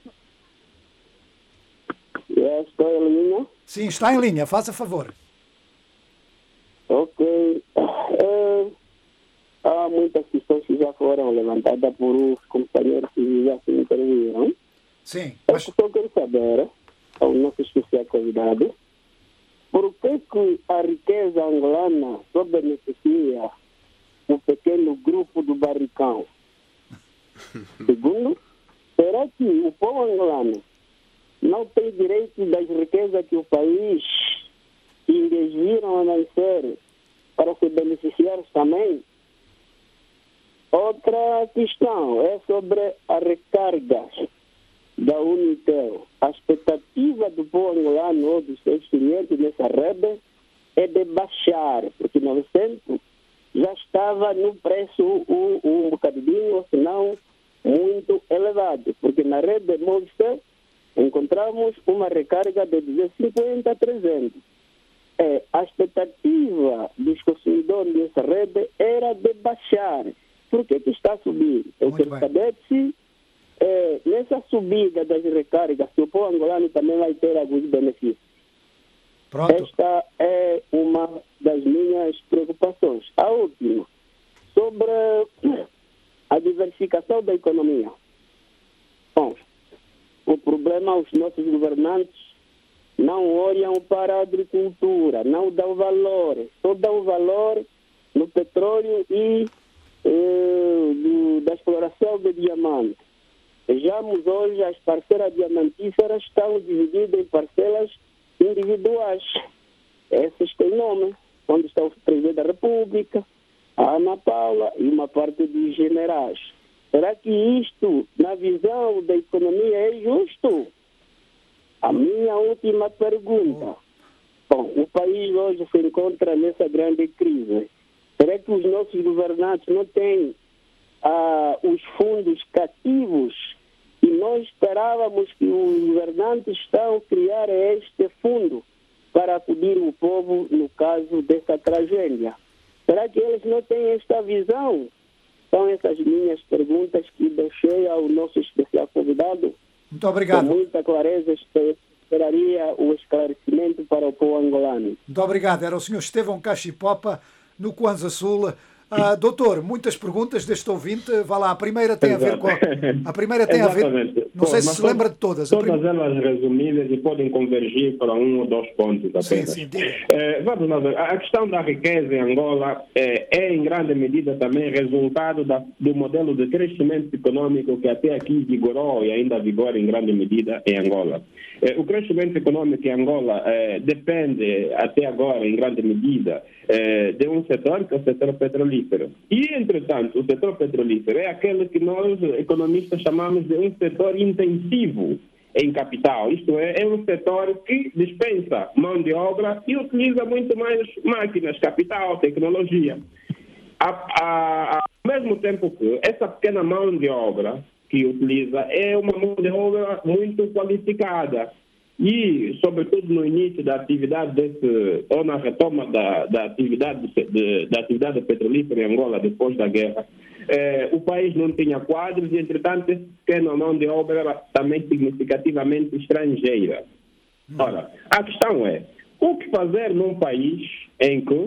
Estou em linha? Sim, está em linha, faça favor. Ok. Há muitas questões que já foram levantadas por os companheiros que já se interviram. Sim. Eu só quero saber, ao nosso especial convidado, por que a riqueza angolana só beneficia um pequeno grupo do Barricão? Segundo, será que o povo angolano não tem direito das riquezas que o país investiram a nascer para se beneficiar também? Outra questão é sobre a recarga da Unitel. A expectativa do povo angolano ou dos seus clientes nessa rede é de baixar, porque 900 já estava no preço um bocadinho, ou se não muito elevado, porque na rede Movistar encontramos uma recarga de 250 a 300. A expectativa dos consumidores dessa rede era de baixar. Por que está a subir? Eu quero saber se nessa subida das recargas, se o povo angolano também vai ter alguns benefícios. Pronto. Esta é uma das minhas preocupações. A última, sobre a diversificação da economia. Bom, o problema é os nossos governantes não olham para a agricultura, não dão valor, só dão valor no petróleo e da exploração de diamante. Vejamos hoje, as parcelas diamantíferas estão divididas em parcelas individuais. Essas têm nome, onde está o presidente da República, a Ana Paula e uma parte dos generais. Será que isto, na visão da economia, é justo? A minha última pergunta. Bom, o país hoje se encontra nessa grande crise. Será que os nossos governantes não têm os fundos cativos e nós esperávamos que os governantes estão a criar este fundo para acudir o povo no caso dessa tragédia? Será que eles não têm esta visão? São essas minhas perguntas que deixei ao nosso especial convidado. Muito obrigado. Com muita clareza, esperaria o esclarecimento para o povo angolano. Muito obrigado. Era o senhor Estevão Cachipopa, no Kwanza Sul. Doutor, muitas perguntas deste ouvinte. Vá lá, a primeira tem a ver com... A primeira tem a ver... Não sei se lembra de todas. Todas elas resumidas e podem convergir para um ou dois pontos apenas. Sim, diga. Vamos lá ver. A questão da riqueza em Angola é em grande medida também resultado do modelo de crescimento econômico que até aqui vigorou e ainda vigora em grande medida em Angola. O crescimento econômico em Angola depende até agora em grande medida de um setor que é o setor petrolífero. E, entretanto, o setor petrolífero é aquele que nós, economistas, chamamos de um setor intensivo em capital. Isto é um setor que dispensa mão de obra e utiliza muito mais máquinas, capital, tecnologia. Ao mesmo tempo que essa pequena mão de obra que utiliza é uma mão de obra muito qualificada. E, sobretudo, no início da atividade ou na retoma da atividade petrolífera em Angola, depois da guerra, o país não tinha quadros e, entretanto, essa pequena mão de obra era também significativamente estrangeira. Ora, a questão é, o que fazer num país em que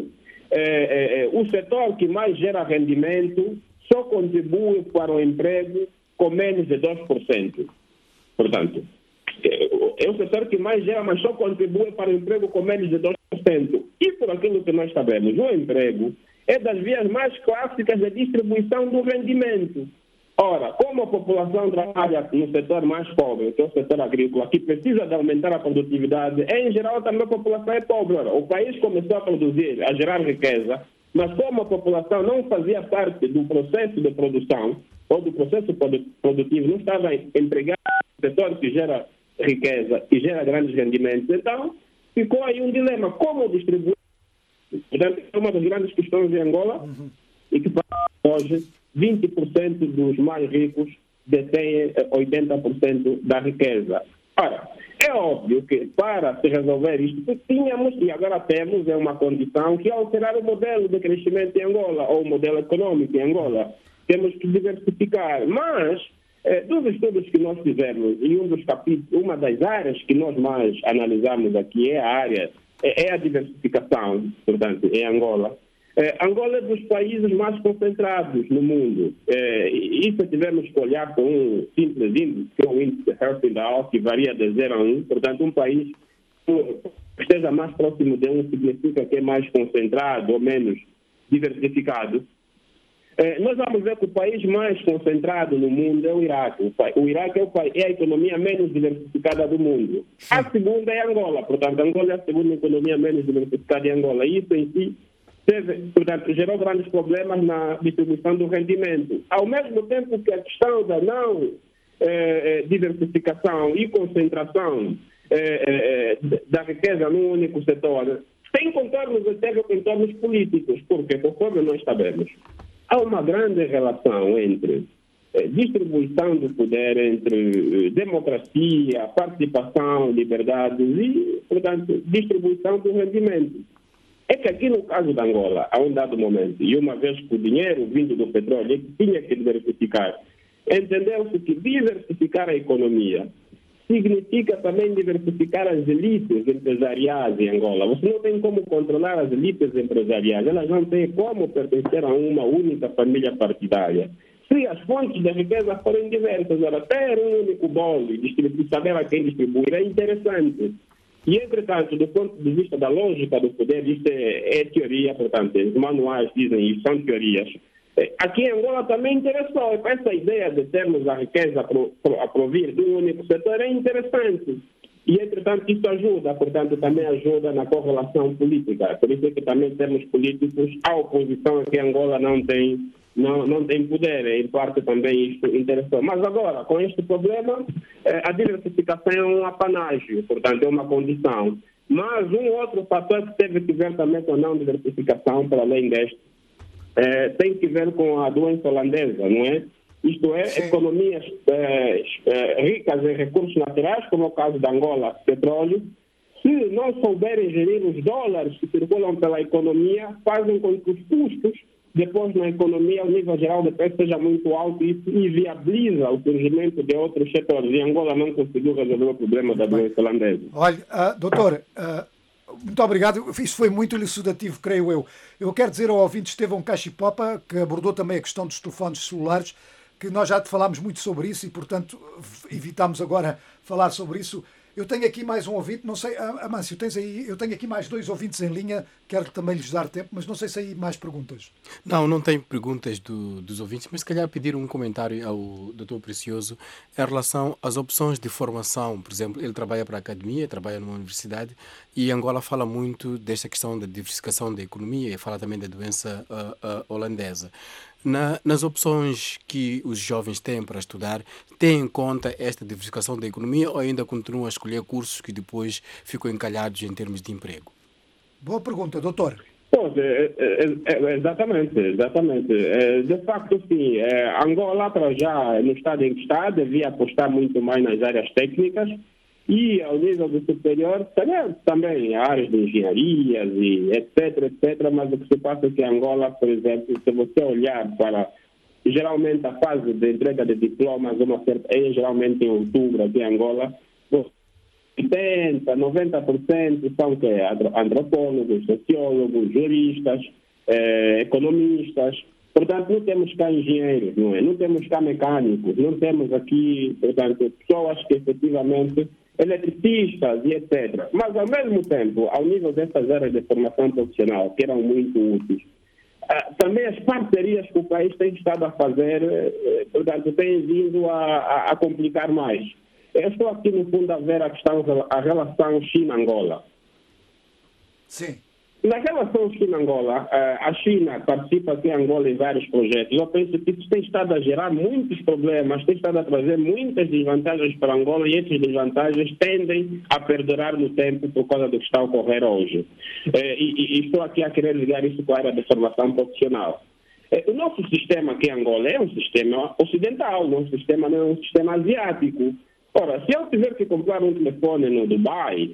o setor que mais gera rendimento só contribui para o emprego com menos de 2%. Portanto, é o setor que mais gera, mas só contribui para o emprego com menos de 2%. E por aquilo que nós sabemos, o emprego é das vias mais clássicas de distribuição do rendimento. Ora, como a população trabalha no setor mais pobre, que é o setor agrícola, que precisa de aumentar a produtividade, em geral também a população é pobre. Ora, o país começou a produzir, a gerar riqueza, mas como a população não fazia parte do processo de produção, ou do processo produtivo, não estava empregada no setor que gera riqueza e gera grandes rendimentos, então ficou aí um dilema, como distribuir. Portanto, é uma das grandes questões de Angola, e que hoje 20% dos mais ricos detêm 80% da riqueza. Ora, é óbvio que para se resolver isto, tínhamos e agora temos uma condição que é alterar o modelo de crescimento em Angola, ou o modelo econômico em Angola. Temos que diversificar, mas dos estudos que nós fizemos, e uma das áreas que nós mais analisamos aqui é a diversificação, portanto, em Angola. Angola é dos países mais concentrados no mundo. E se tivermos que olhar com um simples índice, que é o índice de Herfindahl, que varia de 0 a 1, portanto, um país que esteja mais próximo de 1 significa que é mais concentrado ou menos diversificado. Nós vamos ver que o país mais concentrado no mundo é o Iraque. O Iraque é a economia menos diversificada do mundo. A segunda é Angola. Portanto, Angola é a segunda economia menos diversificada em Angola. Isso em si, gerou grandes problemas na distribuição do rendimento. Ao mesmo tempo que a questão da não diversificação e concentração da riqueza num único setor tem contornos até contornos políticos, porque, conforme nós sabemos, há uma grande relação entre distribuição do poder, entre democracia, participação, liberdades e, portanto, distribuição do rendimento. É que aqui no caso da Angola, a um dado momento, e uma vez que o dinheiro vindo do petróleo tinha que diversificar, entendeu-se que diversificar a economia significa também diversificar as elites empresariais em Angola. Você não tem como controlar as elites empresariais, elas não têm como pertencer a uma única família partidária. Se as fontes da riqueza forem diversas, ela ter um único bolo e saber a quem distribuir é interessante. E, entretanto, do ponto de vista da lógica do poder, isto é teoria, portanto, os manuais dizem isso, são teorias. Aqui em Angola também interessou. Essa ideia de termos a riqueza a provir de um único setor é interessante. E, entretanto, isso ajuda, portanto, também ajuda na correlação política. Por isso é que também temos políticos, a oposição aqui em Angola não tem poder. Em parte também isso interessou. Mas agora, com este problema, a diversificação é um apanágio, portanto, é uma condição. Mas um outro fator que teve que ver também com a não diversificação, para além deste, tem que ver com a doença holandesa, não é? Isto é, economias ricas em recursos naturais, como é o caso da Angola, petróleo, se não souberem gerir os dólares que circulam pela economia, fazem com que os custos, depois na economia, o nível geral de preço seja muito alto e isso inviabiliza o surgimento de outros setores. E Angola não conseguiu resolver o problema da doença holandesa. Olha, doutor, muito obrigado. Isso foi muito elucidativo, creio eu. Eu quero dizer ao ouvinte Estevão Cachipopa, que abordou também a questão dos telefones celulares, que nós já falámos muito sobre isso e, portanto, evitamos agora falar sobre isso. Eu tenho aqui mais um ouvinte, não sei, Amâncio, tens aí, eu tenho aqui mais 2 ouvintes em linha, quero também lhes dar tempo, mas não sei se aí mais perguntas. Não tenho perguntas dos ouvintes, mas se calhar pedir um comentário ao Dr. Precioso em relação às opções de formação. Por exemplo, ele trabalha para a academia, trabalha numa universidade e Angola fala muito desta questão da diversificação da economia e fala também da doença holandesa. Nas opções que os jovens têm para estudar, têm em conta esta diversificação da economia ou ainda continuam a escolher cursos que depois ficam encalhados em termos de emprego? Boa pergunta, doutor. Exatamente. De facto, sim. Angola, para já, no estado em que está, devia apostar muito mais nas áreas técnicas e, ao nível do superior, também áreas de engenharias e etc. Mas o que se passa é que Angola, por exemplo, se você olhar para, geralmente, a fase de entrega de diplomas, é geralmente em outubro aqui em Angola, 80%, 90% são que antropólogos, sociólogos, juristas, economistas. Portanto, não temos cá engenheiros, não é? Não temos cá mecânicos, não temos aqui, portanto, pessoas que efetivamente, eletricistas e etc. Mas, ao mesmo tempo, ao nível dessas áreas de formação profissional, que eram muito úteis, também as parcerias que o país tem estado a fazer, portanto, têm vindo a complicar mais. Eu estou aqui, no fundo, a ver a relação China-Angola. Sim. Na relação China-Angola, a China participa aqui em Angola em vários projetos. Eu penso que isso tem estado a gerar muitos problemas, tem estado a trazer muitas desvantagens para Angola e essas desvantagens tendem a perdurar no tempo por causa do que está a ocorrer hoje. E estou aqui a querer ligar isso com a área de formação profissional. O nosso sistema aqui em Angola é um sistema ocidental, não é um sistema asiático. Ora, se eu tiver que comprar um telefone no Dubai,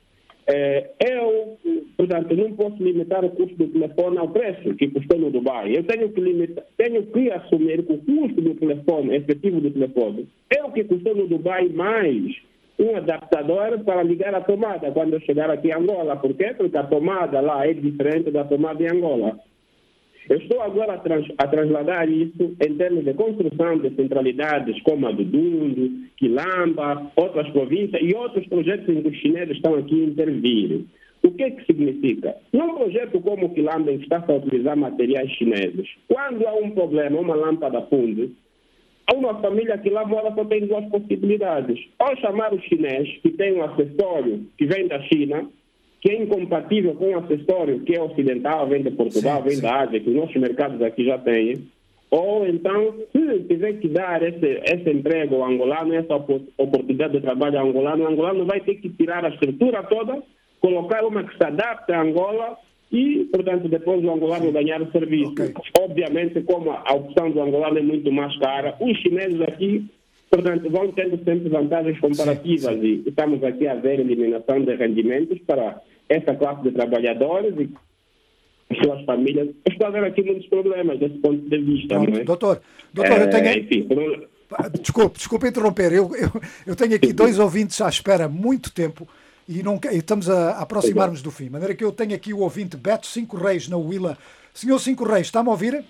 eu, portanto, não posso limitar o custo do telefone ao preço que custou no Dubai. Eu tenho que assumir que o custo do telefone, efetivo do telefone, é o que custou no Dubai mais um adaptador para ligar a tomada quando eu chegar aqui em Angola. Por quê? Porque a tomada lá é diferente da tomada em Angola. Eu estou agora a trasladar isso em termos de construção de centralidades como a do Dundo, Quilamba, outras províncias e outros projetos em que os chineses estão aqui a intervir. O que é que significa? Num projeto como o Quilamba, em que está a utilizar materiais chineses, quando há um problema, uma lâmpada funde, uma família que lá mora só tem duas possibilidades. Ou chamar o chinês, que tem um acessório que vem da China, que é incompatível com o acessório que é ocidental, vem de Portugal, vem da Ásia, que os nossos mercados aqui já têm. Ou então, se tiver que dar esse emprego ao angolano, essa oportunidade de trabalho ao angolano, o angolano vai ter que tirar a estrutura toda, colocar uma que se adapte a Angola e, portanto, depois o angolano ganhar o serviço. Okay. Obviamente, como a opção do angolano é muito mais cara, os chineses aqui, portanto, vão tendo sempre vantagens comparativas e estamos aqui a ver eliminação de rendimentos para essa classe de trabalhadores e suas famílias. Eu estou a ver aqui muitos problemas desse ponto de vista. Não é? Doutor, eu tenho... Enfim, Desculpe interromper, eu tenho aqui dois ouvintes à espera há muito tempo e estamos a aproximar-nos do fim. De maneira que eu tenho aqui o ouvinte Beto Cinco Reis na Huila. Senhor Cinco Reis, está-me a ouvir?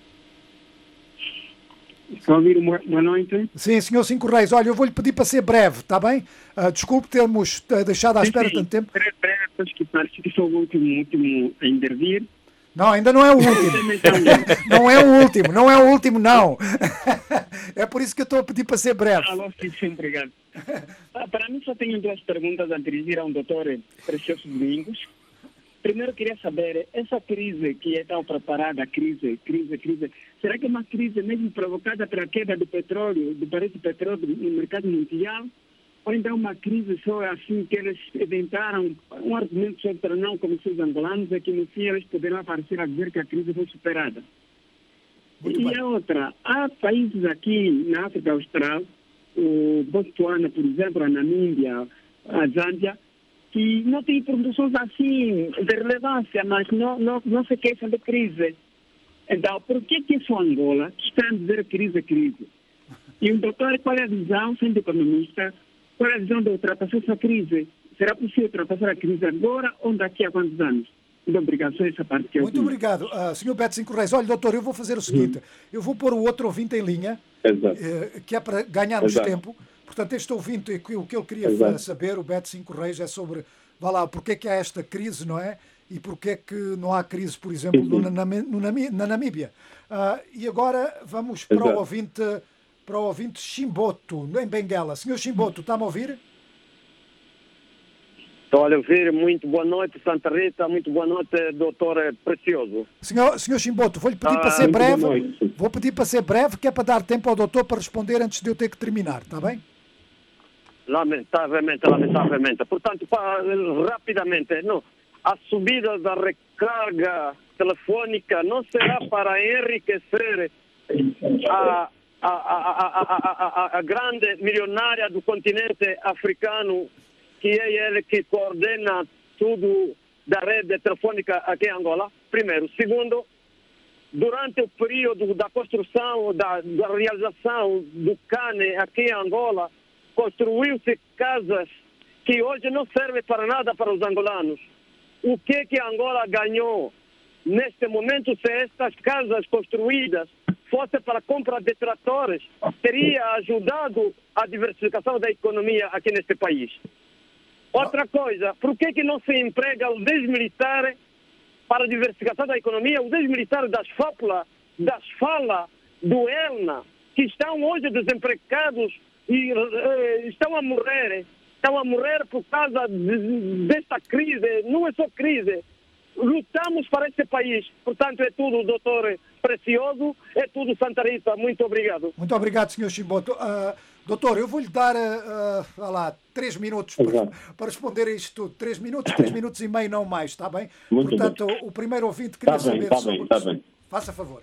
Está a ouvir? Boa noite. Sim, senhor Cinco Reis. Olha, eu vou-lhe pedir para ser breve, está bem? Desculpe termos deixado à espera tanto tempo. Breve, que parece que sou o último a intervir. Não, ainda não é o último. Não é o último, não. É por isso que eu estou a pedir para ser breve. Alô, sim, obrigado. Para mim só tenho duas perguntas a dirigir ao doutor Precioso Domingos. Primeiro, queria saber, essa crise que é tão preparada, crise, será que é uma crise mesmo provocada pela queda do petróleo, do preço do petróleo no mercado mundial? Ou então uma crise só assim que eles inventaram um argumento só para não convencer os angolanos é que no fim eles poderão aparecer a dizer que a crise foi superada? A outra, há países aqui na África Austral, o Botsuana, por exemplo, a Namíbia, a Zâmbia, que não tem produções assim de relevância, mas não se queixam de crise. Então, por que só Angola está a dizer crise? E o doutor, qual é a visão, sendo economista, qual é a visão de ultrapassar essa crise? Será possível ultrapassar a crise agora ou daqui a quantos anos? Muito obrigado, só essa parte que eu Muito obrigado. Sr. Beto Cinco Reis, olha, doutor, eu vou fazer o seguinte, eu vou pôr o outro ouvinte em linha, que é para ganharmos tempo. Portanto, este ouvinte, o que ele queria saber, o Beto Cinco Reis, é sobre, vá lá, porque é que há esta crise, não é? E porque é que não há crise, por exemplo, na Namíbia. E agora vamos para o ouvinte Chimboto, em Benguela. Senhor Chimboto, está-me a ouvir? Estou a ouvir. Muito boa noite, Santa Rita. Muito boa noite, doutor Precioso. Senhor Chimboto, vou-lhe pedir para ser breve. Vou pedir para ser breve, que é para dar tempo ao doutor para responder antes de eu ter que terminar, está bem? Lamentavelmente. Portanto, rapidamente, a subida da recarga telefônica não será para enriquecer a grande milionária do continente africano, que é ele que coordena tudo da rede telefônica aqui em Angola, primeiro. Segundo, durante o período da construção, da realização do CANE aqui em Angola, construiu-se casas que hoje não serve para nada para os angolanos. O que Angola ganhou neste momento, se estas casas construídas fossem para compra de tratores, teria ajudado a diversificação da economia aqui neste país. Outra coisa, por que não se emprega os ex-militares para a diversificação da economia, os ex-militares das FAPLA, das FALA, do ELNA, que estão hoje desempregados e estão a morrer por causa desta crise. Não é só crise, lutamos para este país. Portanto, é tudo, doutor Precioso, é tudo, Santa Rita. Muito obrigado. Muito obrigado, Sr. Chimboto. Doutor, eu vou-lhe dar 3 minutos para responder a isto tudo. 3 minutos e meio, não mais, está bem? Muito Portanto, bem. o primeiro ouvinte queria saber sobre... Está bem. Faça favor.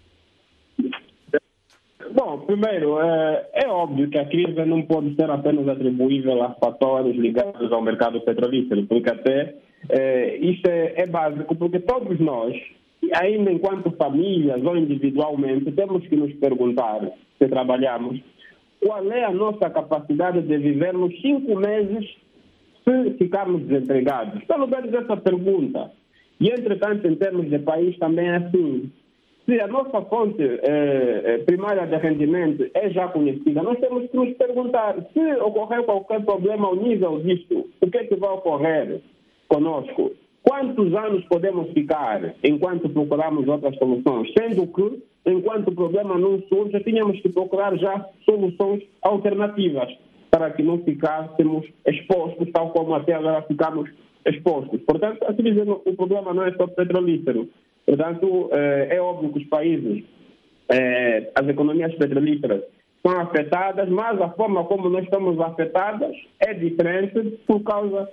Bom, primeiro, é óbvio que a crise não pode ser apenas atribuível a fatores ligados ao mercado petrolífero, porque até isto é básico, porque todos nós, ainda enquanto famílias ou individualmente, temos que nos perguntar, se trabalhamos, qual é a nossa capacidade de vivermos 5 meses se ficarmos desempregados? Pelo menos essa pergunta. E, entretanto, em termos de país, também é assim. Se a nossa fonte primária de rendimento é já conhecida, nós temos que nos perguntar se ocorrer qualquer problema ao nível disto, o que é que vai ocorrer conosco? Quantos anos podemos ficar enquanto procuramos outras soluções? Sendo que, enquanto o problema não surge, tínhamos que procurar já soluções alternativas para que não ficássemos expostos, tal como até agora ficamos expostos. Portanto, a crise, o problema não é só petrolífero. Portanto, é óbvio que os países, as economias petrolíferas são afetadas, mas a forma como nós estamos afetadas é diferente por causa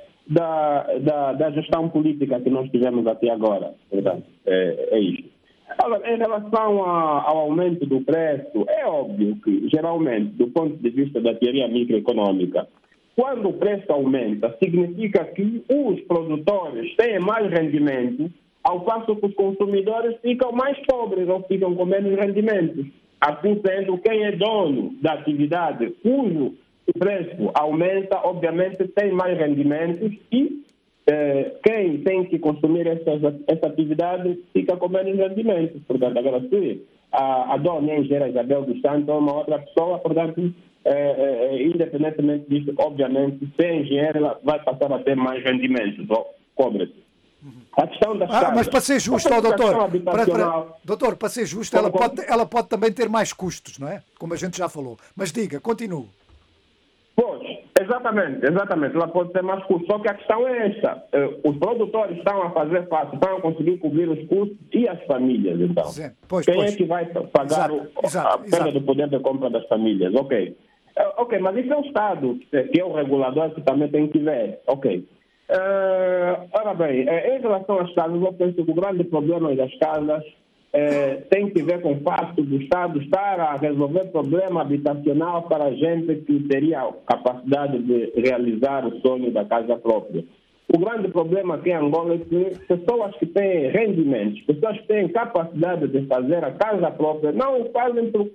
da gestão política que nós tivemos até agora. Portanto, é isto. Agora, em relação ao aumento do preço, é óbvio que, geralmente, do ponto de vista da teoria microeconômica, quando o preço aumenta, significa que os produtores têm mais rendimento, ao passo que os consumidores ficam mais pobres ou ficam com menos rendimentos. Assim sendo, quem é dono da atividade cujo preço aumenta, obviamente tem mais rendimentos e quem tem que consumir essa atividade fica com menos rendimentos. Portanto, agora se a dona engenheira Isabel dos Santos ou uma outra pessoa, portanto, independentemente disso, obviamente, se é engenheira, ela vai passar a ter mais rendimentos, cobre-se. A questão das casas, mas para ser justo, doutor, para ser justo, ela pode também ter mais custos, não é? Como a gente já falou. Mas diga, continue. Pois, exatamente. Ela pode ter mais custos. Só que a questão é esta. Os produtores estão a fazer face, estão a conseguir cobrir os custos e as famílias, então. Quem é que vai pagar a perda do poder de compra das famílias? Ok, mas isso é o Estado, que é o regulador, que também tem que ver. Ok. Ora bem, em relação às casas, eu penso que o grande problema das casas tem que ver com o facto do Estado estar a resolver problema habitacional para a gente que teria a capacidade de realizar o sonho da casa própria. O grande problema aqui em Angola é que pessoas que têm rendimentos, pessoas que têm capacidade de fazer a casa própria, não o fazem por...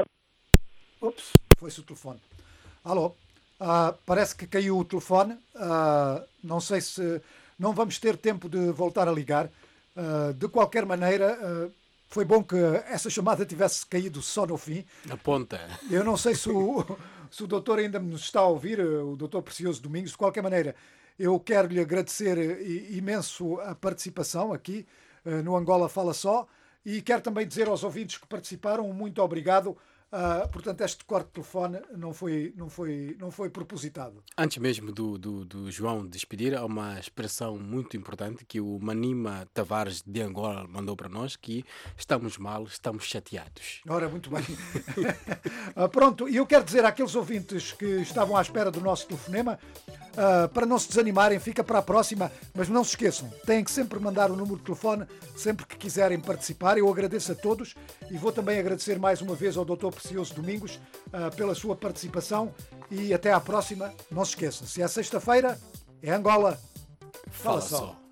Ops, foi-se o telefone. Alô? Parece que caiu o telefone. Não sei se não vamos ter tempo de voltar a ligar. De qualquer maneira, foi bom que essa chamada tivesse caído só no fim. Na ponta. Eu não sei se o doutor ainda nos está a ouvir, o doutor Precioso Domingos. De qualquer maneira, eu quero lhe agradecer imenso a participação aqui no Angola Fala Só e quero também dizer aos ouvintes que participaram, muito obrigado. Portanto, este corte de telefone não foi propositado. Antes mesmo do João despedir, há uma expressão muito importante que o Manima Tavares de Angola mandou para nós, que estamos mal, estamos chateados. Ora, muito bem. Pronto, e eu quero dizer àqueles ouvintes que estavam à espera do nosso telefonema, para não se desanimarem, fica para a próxima, mas não se esqueçam, têm que sempre mandar o número de telefone sempre que quiserem participar. Eu agradeço a todos e vou também agradecer mais uma vez ao Dr. Precioso Domingos pela sua participação e até à próxima. Não se esqueçam, se é sexta-feira, é Angola Fala Só.